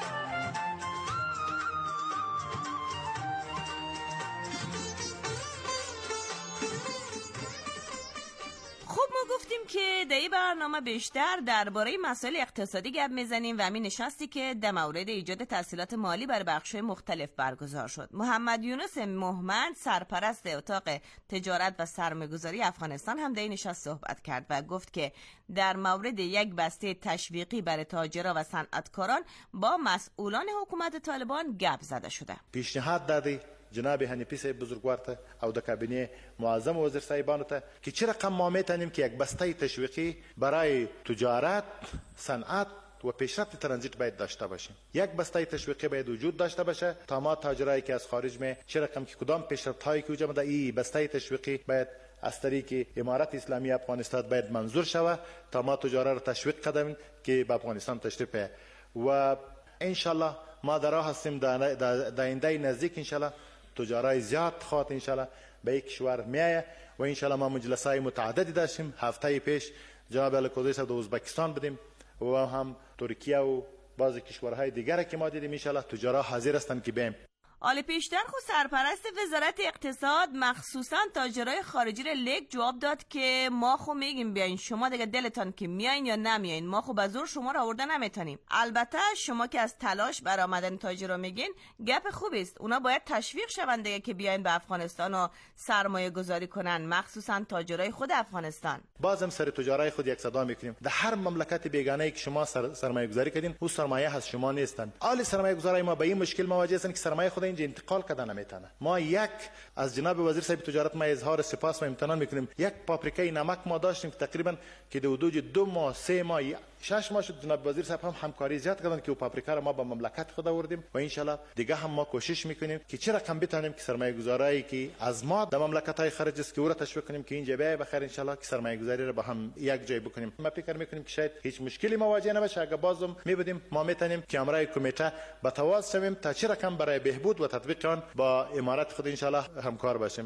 خب ما گفتیم که در این برنامه بیشتر درباره مسائل اقتصادی گپ میزنیم و همین نشستی که در مورد ایجاد تسهیلات مالی برای بخش‌های مختلف برگزار شد. محمد یونس مهمند سرپرست اتاق تجارت و سرمایه‌گذاری افغانستان هم در این نشست صحبت کرد و گفت که در مورد یک بسته تشویقی برای تاجران و صنعتکاران با مسئولان حکومت طالبان گپ زده شده. پیشنهاد دادی جناب حنیفی صاحب بزرگوار ته او د کابینه معظم وزیر صاحبانو ته که چه رقم ما میتونیم که یک بسته تشویقی برای تجارت، صنعت و پیشرفت ترانزیت باید داشته باشیم. یک بسته تشویقی باید وجود داشته باشه تا ما تاجرایی که از خارج می چه رقم که کدام پیشرفت هایی که وجود در این بسته تشویقی باید از طریق امارت اسلامی افغانستان باید منظور شوه تا ما تجارا را تشویق کردیم که به افغانستان تشریف بیاید و ان شاء الله ما در راه هستیم در آینده نزدیک ان شاء الله تجارای زیاد خواهد ان شاء الله به یک کشور میایه و ان شاء الله ما مجلسای متعددی داشتیم. هفته پیش جناب الکوزی صاحب در ازبکستان بودیم و هم ترکیه و بعضی کشورهای دیگر که ما دیدیم ان شاء الله تجارا حاضر هستند که بیایم. حالا پیشتر خود سرپرست وزارت اقتصاد مخصوصا تاجرای خارجی را لیک جواب داد که ما خو میگیم بیاین، شما دیگه دلتان که میاین یا نمیاین، ما خو به زور شما را آورده نمیتونیم. البته شما که از تلاش بر آمدن تاجرا میگین گپ خوبی است، اونا باید تشویق شون دیگه که بیاین به افغانستان و سرمایه گذاری کنن، مخصوصا تاجرای خود افغانستان. بازم سر تجارای خود یک صدا میکنیم، در هر مملکت بیگانه ای که شما سر سرمایه گذاری کردین او سرمایه هست شما نیستن. آل سرمایه گذاری ما به این مشکل مواجه هستن که سرمایه خود اینجا انتقال کردن نمیتونه. ما یک از جناب وزیر صاحب تجارت ما اظهار سپاس و امتنان میکنیم. یک پاپریکای نمک ما داشتیم که تقریبا که در حدود دو ماه سه ماه شش ماه شد جناب وزیر صاحب هم همکاری زیاد کردن که او پاپریکا را ما به مملکت خود آوردیم و ان شاء الله دیگه هم ما کوشش میکنیم که چه رقم بتونیم که سرمایه گذاری که از ما در مملکت های خارج است که او را تشویق کنیم که اینجا بیای بخیر ان شاء الله که سرمایه گذاری را با هم یک جای بکنیم. ما فکر میکنیم که شاید هیچ مشکلی مواجه نباشه. اگه بازم میبودیم ما میتونیم که امرای کمیته با تواصل شویم تا چه رقم برای بهبود و تطبیق آن با امارت خود ان شاء الله همکار باشیم.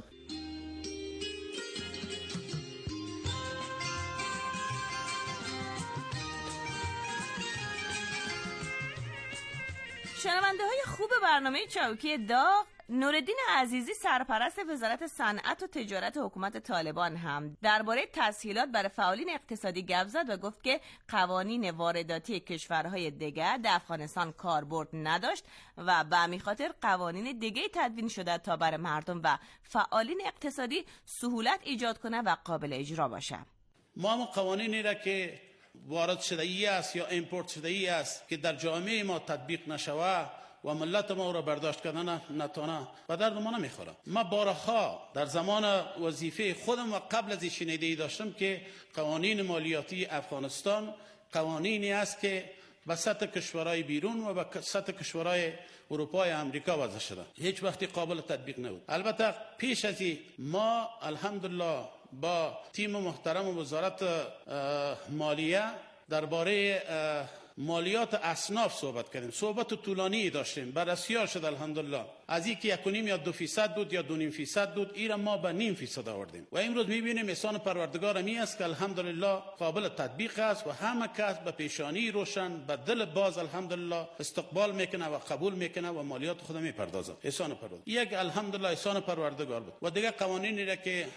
شنونده های خوب برنامه چوکی داغ، نوردین عزیزی سرپرست وزارت صنعت و تجارت حکومت طالبان هم درباره تسهیلات برای فعالین اقتصادی گپ زد و گفت که قوانین وارداتی کشورهای دیگر در افغانستان کاربرد نداشت و به همین خاطر قوانین دیگه تدوین شده تا برای مردم و فعالین اقتصادی سهولت ایجاد کنه و قابل اجرا باشه. ما هم قوانینی را که وارد شده ای است یا ایمپورت شده ای است که در جامعه ما تطبیق نشوه و ملت ما را برداشت کردن نتانه و درد ما نمیخوره. ما بارها در زمان وظیفه خودم و قبل از شنیده ای داشتم که قوانین مالیاتی افغانستان قوانینی است که به سطح کشورهای بیرون و به سطح کشورهای اروپا و امریکا وضع شده، هیچ وقتی قابل تطبیق نبود. البته پیش از این ما الحمدلله با تیم محترم وزارت مالیه درباره مالیات اصناف صحبت کردیم، صحبت طولانی داشتیم، بررسی شد الحمدلله. از اینکه یک و نیم یا دو فیصد بود یا دو نیم فیصد بود، این را ما به نیم فیصد آوردیم و امروز میبینیم احسان پروردگار می است که الحمدلله قابل تطبیق است و همه کس به پیشانی روشن به دل باز الحمدلله استقبال میکنه و قبول میکنه و مالیات خود میپردازه. احسان پروردگار یک الحمدلله احسان پروردگار بود. و دیگه قوانینی را که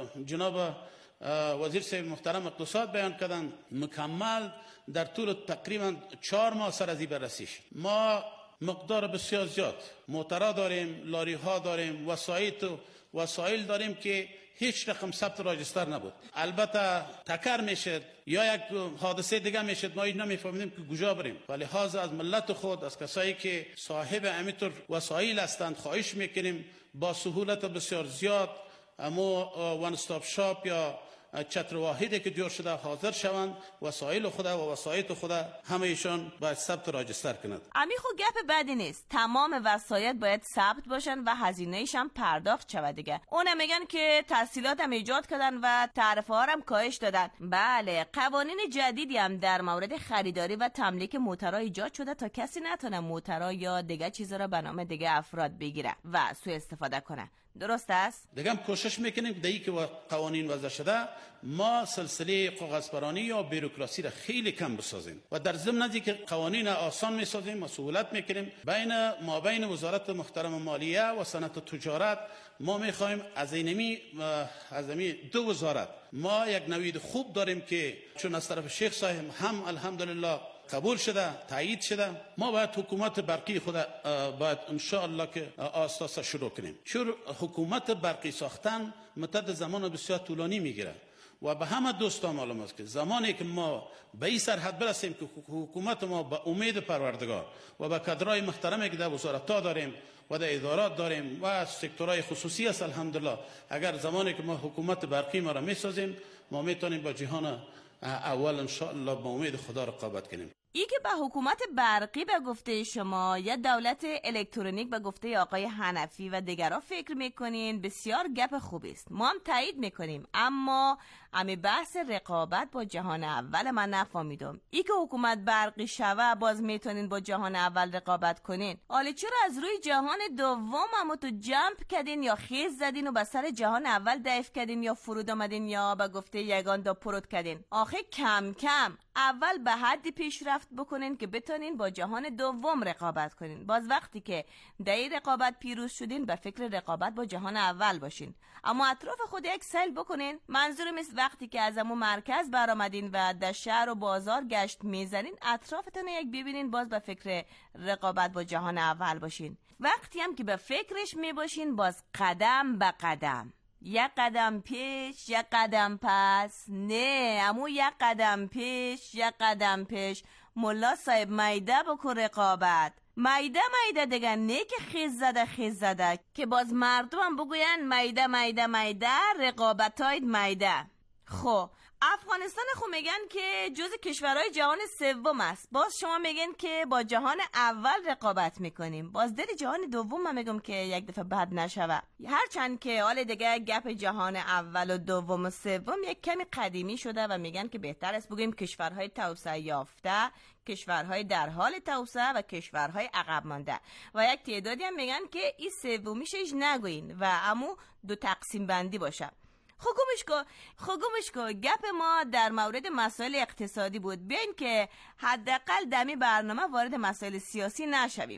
جناب وزیر صاحب محترم اقتصاد بیان کردن مکمل در طول تقریبا چهار ماه سر از این بررسی شد. ما مقدار بسیار زیاد موترا داریم، لاری ها داریم، وسایل و وسایل داریم که هیچ رقم ثبت راجستر نبود. البته تکر میشد یا یک حادثه دیگه میشد، ما این نمیفهمیدیم که کجا بریم. ولی لحاظ از ملت خود، از کسایی که صاحب امیتر وسایل هستند خواهش میکنیم با سهولت بسیار زیاد اما وان استاپ شاپ یا چتر واحدی که جور شده حاضر شوند، وسایل خود و وسایط خود همه ایشان باید ثبت راجستر کنند. امی خو گپ بدی نیست، تمام وسایط باید ثبت باشن و هزینه‌اش هم پرداخت شود دیگه. اونم میگن که تسهیلات هم ایجاد کردن و تعرفه ها هم کاهش دادن. بله، قوانین جدیدی هم در مورد خریداری و تملیک موترها ایجاد شده تا کسی نتونه موترها یا دیگه چیزا را به نام دیگه افراد بگیره و سوء استفاده کنه. درست است؟ دیگه هم کوشش میکنیم دیگه که قوانین وضع شده ما سلسله کاغذپرانی یا بیروکراسی را خیلی کم بسازیم و در ضمن از اینکه قوانین آسان میسازیم و سهولت میکنیم بین ما بین وزارت محترم مالیه و صنعت و تجارت ما میخوایم از اینمی از اینمی دو وزارت ما یک نوید خوب داریم که چون از طرف شیخ صاحب هم الحمدلله قبول شده، تایید شده، ما باید حکومت برقی خود باید ان شاء الله که آستاسا شروع کنیم. چون حکومت برقی ساختن مدت زمان بسیار طولانی میگیره و به همه دوستان معلوم است که زمانی که ما به این سرحد برسیم که حکومت ما به امید پروردگار و به کادرای محترمی که در وزارت‌ها داریم و در ادارات داریم و سکتورهای خصوصی است الحمدلله، اگر زمانی که ما حکومت برقی ما را میسازیم ما میتونیم با جهان اول ان شاء الله با امید خدا رقابت کنیم. ای که به حکومت برقی به گفته شما یا دولت الکترونیک به گفته آقای حنفی و دیگران فکر میکنین بسیار گپ خوبی است، ما هم تایید میکنیم، اما امی بحث رقابت با جهان اول من نفهمیدم. ای که حکومت برقی شوه باز میتونین با جهان اول رقابت کنین، حالا چرا از روی جهان دوم اما تو جمپ کردین یا خیز زدین و به سر جهان اول دایف کردین یا فرود آمدین یا به گفته یگان دا پرود کردین؟ آخه کم کم اول به حدی پیشرفت بکنین که بتونین با جهان دوم رقابت کنین. باز وقتی که در این رقابت پیروز شدین به فکر رقابت با جهان اول باشین، اما اطراف خود یک سیل بکنین. منظورم است وقتی که از امو مرکز برآمدین و در شهر و بازار گشت میزنین اطرافتون یک ببینین باز به فکر رقابت با جهان اول باشین. وقتی هم که به فکرش میباشین باز قدم به قدم، یک قدم پیش یک قدم پس، نه امو یک قدم پیش یک قدم پیش. ملا صاحب میده بکن رقابت، میده میده دیگه، نه که خیز زده خیز زده که باز مردم هم بگوین میده میده میده رقابت هاید میده. خب افغانستان خو میگن که جز کشورهای جهان سوم است، باز شما میگن که با جهان اول رقابت میکنیم، باز دل جهان دوم من میگم که یک دفعه بد نشوه. هرچند که حال دیگه گپ جهان اول و دوم و سوم یک کمی قدیمی شده و میگن که بهتر است بگیم کشورهای توسعه یافته، کشورهای در حال توسعه و کشورهای عقب مانده، و یک تعدادی هم میگن که این سومیشش نگوین و امو دو تقسیم بندی باشه. خوگومش کو خوگومش کو گپ ما در مورد مسائل اقتصادی بود، بیاین که حداقل دمی برنامه وارد مسائل سیاسی نشویم.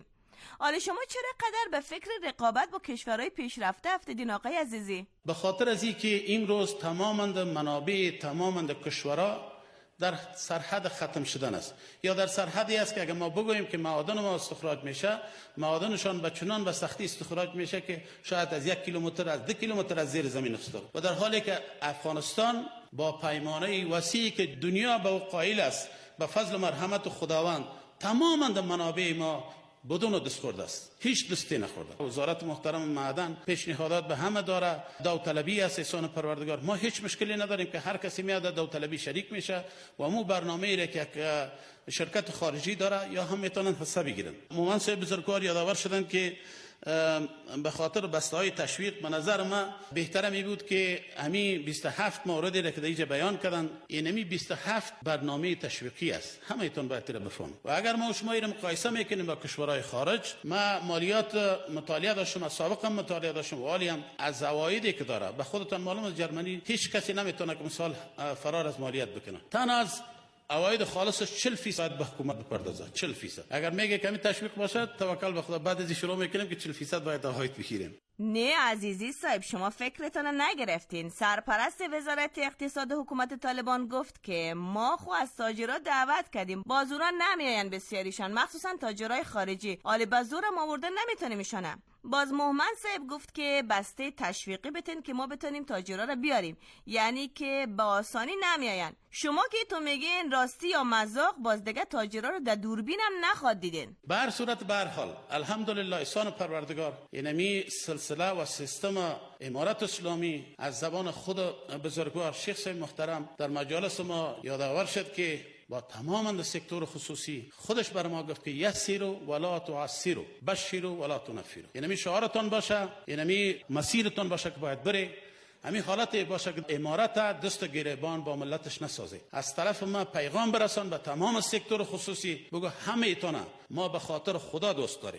حالا شما چرا قدر به فکر رقابت با کشورهای پیشرفته افتادین آقای عزیزی؟ به خاطر از اینکه امروز تماما منابع تماما کشورها در سرحد ختم شدن است، یا در سرحدی است که اگر ما بگوییم که معادن ما استخراج میشه، معادنشان به چنان به سختی استخراج میشه که شاید از یک کیلومتر از دو کیلومتر از زیر زمین است، و در حالی که افغانستان با پیمانه وسیعی که دنیا به او قائل است به فضل مرحمت خداوند تماما منابع ما بدون دستخورد است، هیچ دستی نخورده. وزارت محترم معدن پیشنهادات به همه داره، داوطلبی است احسان پروردگار. ما هیچ مشکلی نداریم که هر کسی میاد داوطلبی شریک میشه و مو برنامه‌ای را که شرکت خارجی داره یا هم میتونن حصه بگیرن. مومن صاحب بزرگوار یادآور شدن که به خاطر بسته های تشویق به نظر ما بهتره می بود که همی بیست و هفت موردی را که دیگه بیان کردن، این همی بیست و هفت برنامه تشویقی است، همه ایتون باید را بفهم. و اگر ما شما را مقایسه میکنیم با کشورهای خارج، ما مالیات مطالعه داشتم، سابقا مطالعه داشتم، ولی هم از زوایدی که داره به خودتان معلوم است جرمنی هیچ کسی نمیتونه که مثال فرار از مالیات بکنه. تنها از عواید خالصش چهل فیصد به حکومت بپردازه. چهل فیصد اگر میگه کمی تشویق باشه توکل به خدا، بعد از شروع میکنیم که چهل فیصد باید عواید بگیریم. نه عزیزی صاحب، شما فکرتون نگرفتین. سرپرست وزارت اقتصاد حکومت طالبان گفت که ما خو از تاجرها دعوت کردیم، بازوران نمیاین بسیاریشان، مخصوصا تاجرای خارجی، حالی بازورم آوردن نمیتونیم ایشانم. باز مومن صاحب گفت که بسته تشویقی بتن که ما بتونیم تاجرها را بیاریم، یعنی که با آسانی نمیاین. شما که تو میگین راستی یا مذاق، باز دیگه تاجرها رو در دوربین هم نخواد دیدین. به هر صورت به هر حال الحمدلله احسان پروردگار، اینمی سلسله و سیستم امارت اسلامی از زبان خود بزرگوار شیخ صاحب محترم در مجالس ما یادآور شد که با تماما سکتور خصوصی خودش بر ما گفت که یسیرو ولا تعسیرو، بشیرو ولا تنفیرو. اینمی شعارتون باشه، اینمی مسیرتون باشه که باید بره. همین حالت باشه که امارت دست گریبان با ملتش نسازه. از طرف ما پیغام برسان به تمام سکتور خصوصی، بگو همه ایتونه ما به خاطر خدا دوست داریم.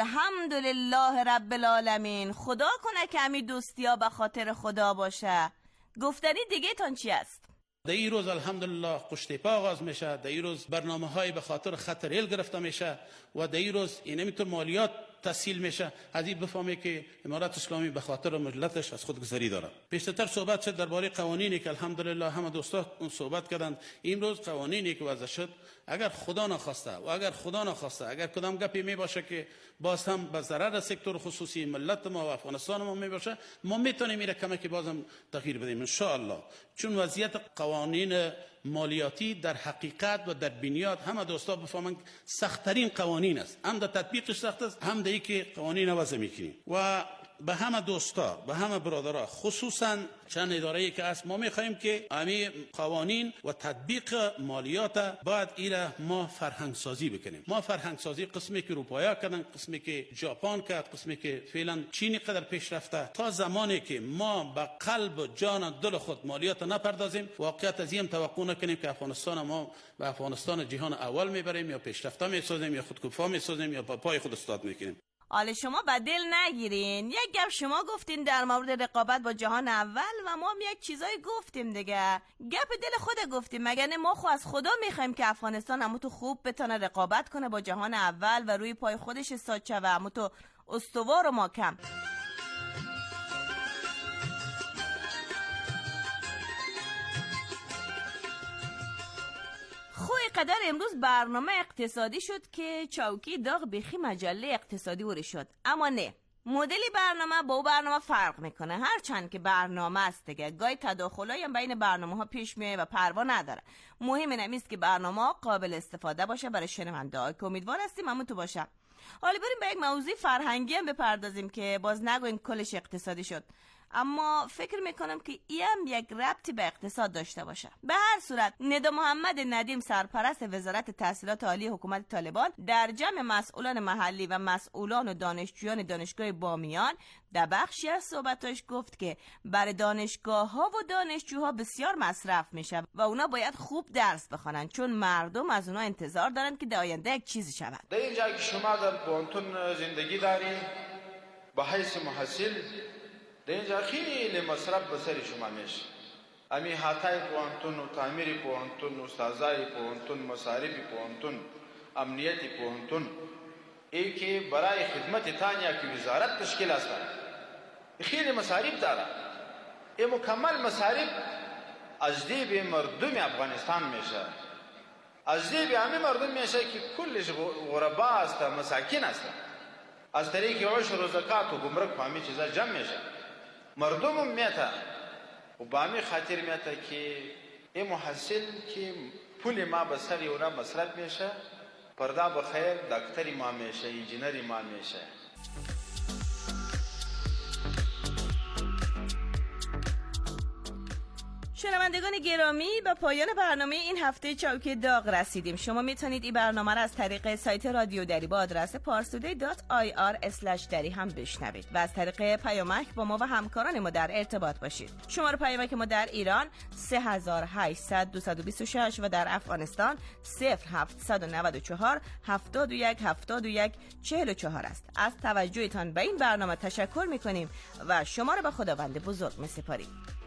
الحمدلله رب العالمین. خدا کنه که همین دوستی ها به خاطر خدا باشه. گفتنی دیگه تان چی است؟ در این روز الحمدلله قشتیپا آغاز میشه، در این روز برنامه های به خاطر خط ریل گرفته میشه و در این روز این همینطور مالیات تسهیل میشه. از این بفهمه که امارت اسلامی به خاطر ملتش از خودگذری داره. بیشتر صحبت شد درباره قوانینی که الحمدلله همه دوستا صحبت کردند. امروز قوانینی که وضع شد، اگر خدا نخواسته و اگر خدا نخواسته اگر کدام گپی می باشه که باز هم به ضرر سکتور خصوصی ملت ما و افغانستان ما می باشه، ما میتونیم میره کمکی بازم تغییر بدیم ان شاء الله. چون وضعیت قوانین مالیاتی در حقیقت و در بنیاد همه دوستا بفهمن سخت‌ترین قوانین است، هم در تطبیقش سخت است، هم در اینکه قوانین وضع میکنیم. و به همه دوستا، به همه برادرها، خصوصا چند اداره‌ای که است، ما می‌خوایم که همین قوانین و تطبیق مالیات باید ایره ما فرهنگ سازی بکنیم. ما فرهنگ سازی قسمی که اروپایا کردن، قسمی که ژاپن کرد، قسمی که فعلا چین قدر پیش رفته، تا زمانی که ما به قلب و جان و دل خود مالیات نپردازیم، واقعیت از این توقع نکنیم که افغانستان ما به افغانستان جهان اول میبریم یا پیشرفته میسازیم یا خودکفا میسازیم یا پای خود استاد میکنیم. حالا شما به دل نگیرین. یک گپ شما گفتین در مورد رقابت با جهان اول و ما هم یک چیزایی گفتیم دیگه. گپ دل خود گفتیم، مگر نه ما خو از خدا میخوایم که افغانستان همو تو خوب بتونه رقابت کنه با جهان اول و روی پای خودش ایستاد شه و همو تو استوار و محکم. خوی قدر امروز برنامه اقتصادی شد که چوکی داغ بخی مجله اقتصادی وری شد، اما نه، مدلی برنامه با برنامه فرق میکنه. هرچند که برنامه است دیگه، گاهی تداخلایی هم بین برنامه ها پیش میاد و پروا نداره. مهم نمیست که برنامه ها قابل استفاده باشه برای شنونده ها، که امیدوار هستیم همون تو باشه. حالا بریم به یک موضوع فرهنگی هم بپردازیم که باز نگوین کلش اقتصادی شد، اما فکر میکنم که این یک ربطی به اقتصاد داشته باشه. به هر صورت ندا محمد ندیم، سرپرست وزارت تحصیلات عالی حکومت طالبان، در جمع مسئولان محلی و مسئولان و دانشجویان دانشگاه بامیان در بخشی از صحبتاش گفت که برای دانشگاه ها و دانشجوها بسیار مصرف میشه و اونا باید خوب درس بخونن، چون مردم از اونا انتظار دارن که در آینده یک چیزی شود. در اینجا که شما در پوهنتون زندگی داری با حیث محصل، در اینجا خیلی مصرف به سر شما میشه. امی حاتای پوهنتون و تعمیر پوهنتون، استادای پوهنتون، مصارف پوهنتون، امنیت پوهنتون، ای که برای خدمت تانیا که وزارت تشکیل است خیلی مصارف داره. این مکمل مصارف از جیب مردم افغانستان میشه، از جیب همه مردم میشه که کلش غربا است، مساکین است. از طریق عشر و زکات و گمرک و همه چیزا جمع میشه. مردم هم میته و با همه خاطر میته که این محصل که پول ما به سر اونا مصرف میشه، پرده بخیر دکتری ما میشه، انجینری ما میشه. شنوندگان گرامی، به پایان برنامه این هفته چوک داغ رسیدیم. شما میتونید این برنامه را از طریق سایت رادیو دری با آدرس پارسودی دات آی آر اسلش دری هم بشنوید و از طریق پیامک با ما و همکاران ما در ارتباط باشید. شماره پیامک ما در ایران سه هزار و هشتصد و بیست و شش و در افغانستان صفر هفتصد و نود و چهار هفتاد و یک هفتاد و یک چهل و چهار است. از توجهتان به این برنامه تشکر میکنیم و شما را به خداوند بزرگ میسپاریم.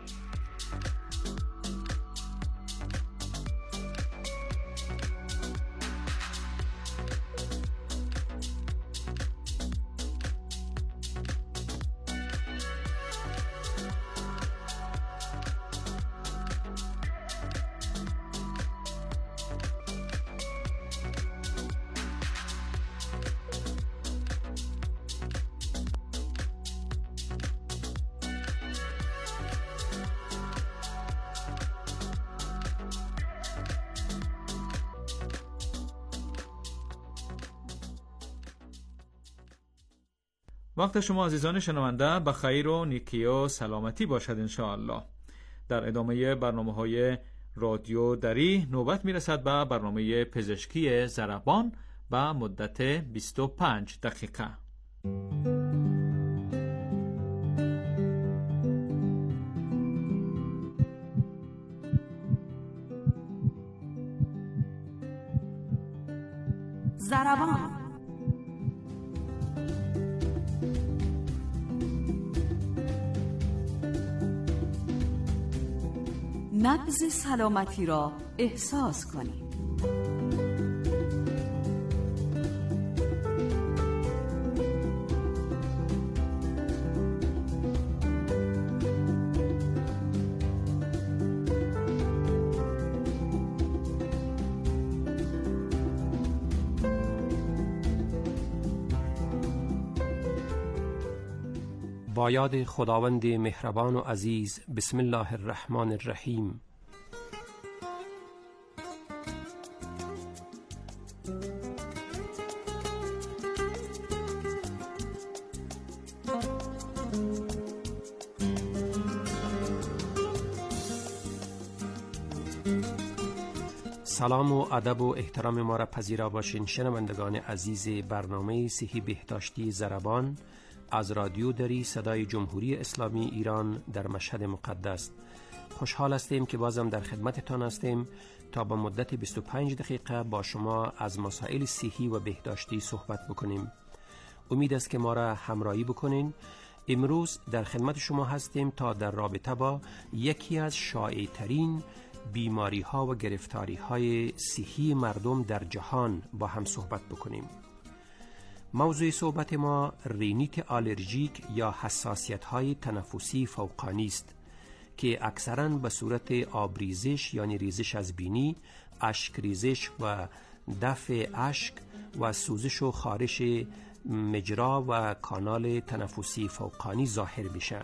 وقت شما عزیزان شنونده به خیر و نیکی و سلامتی باشد انشاءالله. در ادامه برنامه های رادیو دری نوبت میرسد به برنامه پزشکی ضربان به مدت بیست و پنج دقیقه. ضربان نبض سلامتی را احساس کنید. با یاد خداوند مهربان و عزیز. بسم الله الرحمن الرحیم. سلام و ادب و احترام ما را پذیرا باشین شنوندگان عزیز برنامه صحی بهداشتی ضربان از رادیو دری صدای جمهوری اسلامی ایران در مشهد مقدس. خوشحال هستیم که بازم در خدمتتان هستیم تا با مدت بیست و پنج دقیقه با شما از مسائل صحی و بهداشتی صحبت بکنیم. امید است که ما را همراهی بکنین. امروز در خدمت شما هستیم تا در رابطه با یکی از شایع ترین بیماری ها و گرفتاری های صحی مردم در جهان با هم صحبت بکنیم. موضوع صحبت ما رینیت آلرژیک یا حساسیت های تنفسی فوقانی است که اکثراً به صورت آبریزش یعنی ریزش از بینی، اشک ریزش و دفع اشک و سوزش و خارش مجرا و کانال تنفسی فوقانی ظاهر میشه.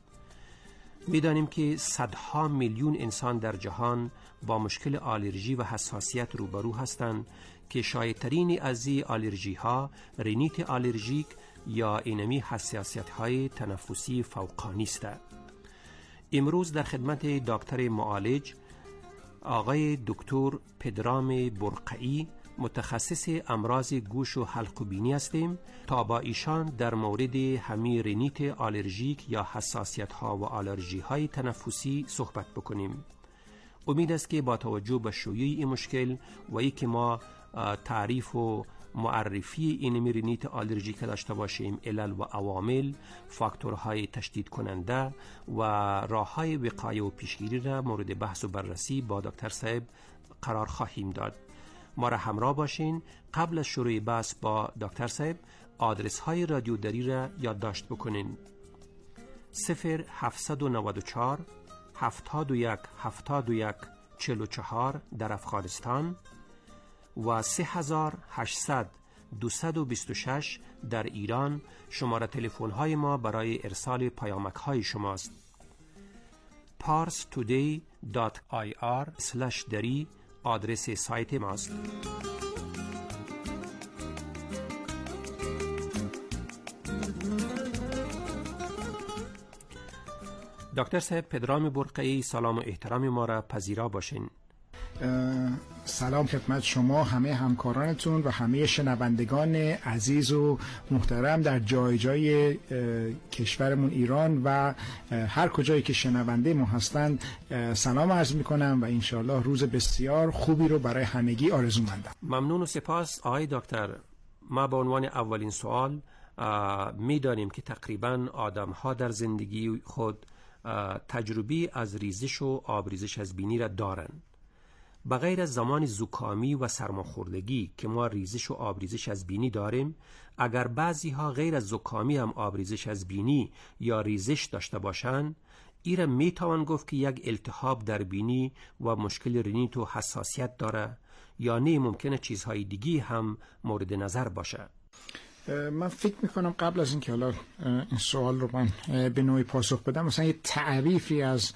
میدانیم که صدها میلیون انسان در جهان با مشکل آلرژی و حساسیت روبرو هستند که شایع‌ترین از این آلرژی ها رینیت آلرژیک یا اینمی حساسیت های تنفسی فوقانی است. امروز در خدمت دکتر معالج آقای دکتر پدرام برقعی متخصص امراض گوش و حلق و بینی هستیم تا با ایشان در مورد همین رینیت آلرژیک یا حساسیت ها و آلرژی های تنفسی صحبت بکنیم. امید است که با توجه به شیوع این مشکل و ای که ما تعریف و معرفی این رینیت آلرژیک داشته باشیم، علل و عوامل، فاکتورهای تشدید کننده و راههای وقایه و پیشگیری را مورد بحث و بررسی با دکتر صاحب قرار خواهیم داد. ما را همراه باشین. قبل از شروع بحث با دکتر صاحب آدرس های رادیو دری را یادداشت بکنین: صفر هفت نه چهار هفتاد و یک هفتاد و یک چهل و چهار در افغانستان و سه هزار و هشتصد دویست و بیست و شش در ایران شماره تلفن های ما برای ارسال پیامک های شماست. پارس تودی دات آی آر اسلش دری آدرس سایت ماست. دکتر صاحب پدرام برقعی، سلام و احترام ما را پذیرا باشین. سلام خدمت شما، همه همکارانتون و همه شنوندگان عزیز و محترم در جای جای کشورمون ایران و هر کجایی که شنونده ما هستند سلام عرض میکنم و انشالله روز بسیار خوبی رو برای همگی آرزو مندم. ممنون و سپاس آقای دکتر. ما به عنوان اولین سوال میدانیم که تقریبا آدم ها در زندگی خود تجربی از ریزش و آبریزش از بینی را دارند. بغیر از زمان زکامی و سرماخوردگی که ما ریزش و آبریزش از بینی داریم، اگر بعضی ها غیر از زکامی هم آبریزش از بینی یا ریزش داشته باشند، ایره می توان گفت که یک التهاب در بینی و مشکل رینیت و حساسیت داره یا نه ممکنه چیزهای دیگی هم مورد نظر باشه؟ من فکر میکنم قبل از اینکه حالا این سوال رو من به نوعی پاسخ بدم، مثلا یه تعریفی از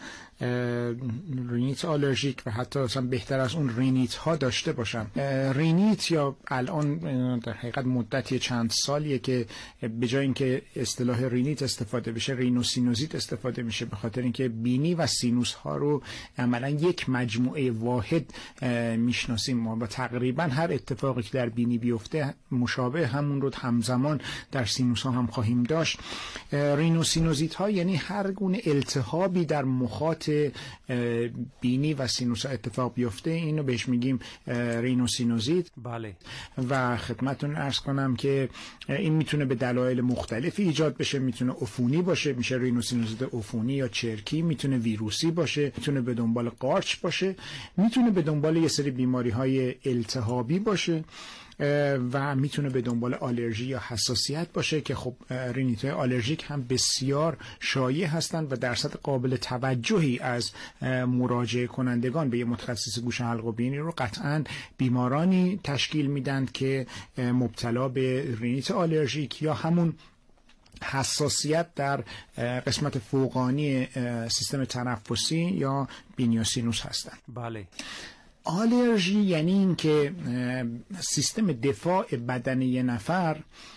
رینیت آلرژیک و حتی مثلا بهتر از اون رینیت ها داشته باشم. رینیت یا الان در حقیقت مدتی چند سالیه که به جای اینکه اصطلاح رینیت استفاده بشه رینوسینوزیت استفاده میشه، به خاطر اینکه بینی و سینوس ها رو عملا یک مجموعه واحد میشناسیم ما و تقریبا هر اتفاقی که در بینی بیفته مشابه همون رو همزمان در سینوس ها هم خواهیم داشت. رینوسینوزیت ها یعنی هر گونه التهابی در مخاط بینی و سینوس ها اتفاق بیفته، اینو بهش میگیم رینوسینوزیت. بله. و خدمتتون عرض کنم که این میتونه به دلایل مختلفی ایجاد بشه، میتونه عفونی باشه، میشه رینوسینوزیت عفونی یا چرکی، میتونه ویروسی باشه، میتونه به دنبال قارچ باشه، میتونه به دنبال یه سری بیماری های التهابی باشه و میتونه به دنبال آلرژی یا حساسیت باشه که خب رینیت‌های آلرژیک هم بسیار شایع هستند و درصد قابل توجهی از مراجعه کنندگان به یه متخصص گوش حلق و بینی رو قطعاً بیمارانی تشکیل میدن که مبتلا به رینیت آلرژیک یا همون حساسیت در قسمت فوقانی سیستم تنفسی یا بینی و سینوس هستند. بله. آلرژی یعنی این که سیستم دفاع بدن یه نفر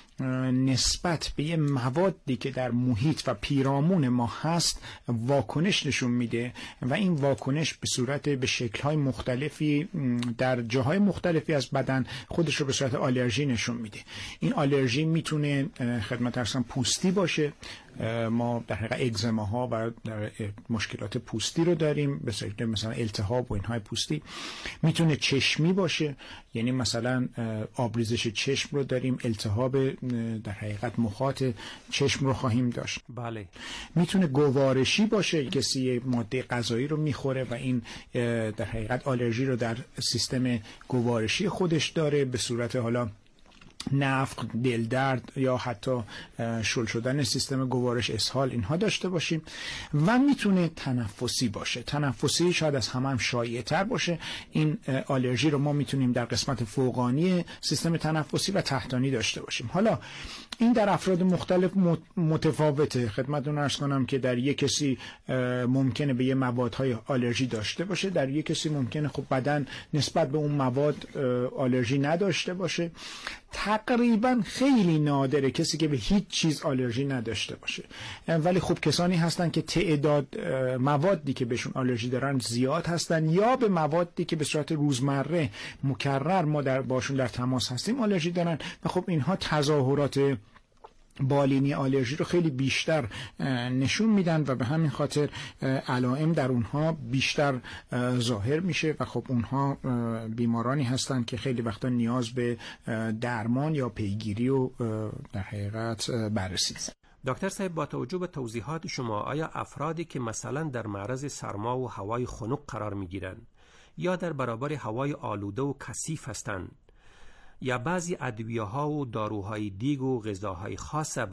نسبت به یه موادی که در محیط و پیرامون ما هست واکنش نشون میده و این واکنش به صورت به شکل‌های مختلفی در جاهای مختلفی از بدن خودش رو به صورت آلرژی نشون میده. این آلرژی میتونه خدمت ارسم پوستی باشه، ما در حقیقت اگزما ها و در مشکلات پوستی رو داریم به شکل مثلا التهاب و اینهای پوستی. میتونه چشمی باشه، یعنی مثلا آبریزش چشم رو داریم، التهاب در حقیقت مخاط چشم رو خواهیم داشت. بله. میتونه گوارشی باشه، کسی ماده غذایی رو میخوره و این در حقیقت آلرژی رو در سیستم گوارشی خودش داره به صورت حالا نفخ، دل درد یا حتی شل شدن سیستم گوارش، اسهال، اینها داشته باشیم. و میتونه تنفسی باشه. تنفسی شاید از همه هم شایع تر باشه. این آلرژی رو ما میتونیم در قسمت فوقانی سیستم تنفسی و تحتانی داشته باشیم. حالا این در افراد مختلف متفاوته. خدمتتون عرض کنم که در یک کسی ممکنه به یه موادهای آلرژی داشته باشه، در یک کسی ممکنه خب بدن نسبت به اون مواد آلرژی نداشته باشه. تقریبا خیلی نادره کسی که به هیچ چیز آلرژی نداشته باشه، ولی خب کسانی هستن که تعداد موادی که بهشون آلرژی دارن زیاد هستن یا به موادی که به صورت روزمره مکرر ما در باشون در تماس هستیم آلرژی دارن و خب اینها تظاهرات بالینی آلرژی رو خیلی بیشتر نشون میدن و به همین خاطر علائم در اونها بیشتر ظاهر میشه و خب اونها بیمارانی هستن که خیلی وقتا نیاز به درمان یا پیگیری و در حقیقت بررسی دارن. دکتر صاحب، با توجه به توضیحات شما، آیا افرادی که مثلا در معرض سرما و هوای خنک قرار میگیرن یا در برابر هوای آلوده و کثیف هستند، یا بعضی ادویه‌ها و داروهای دیگ و غذاهای خاص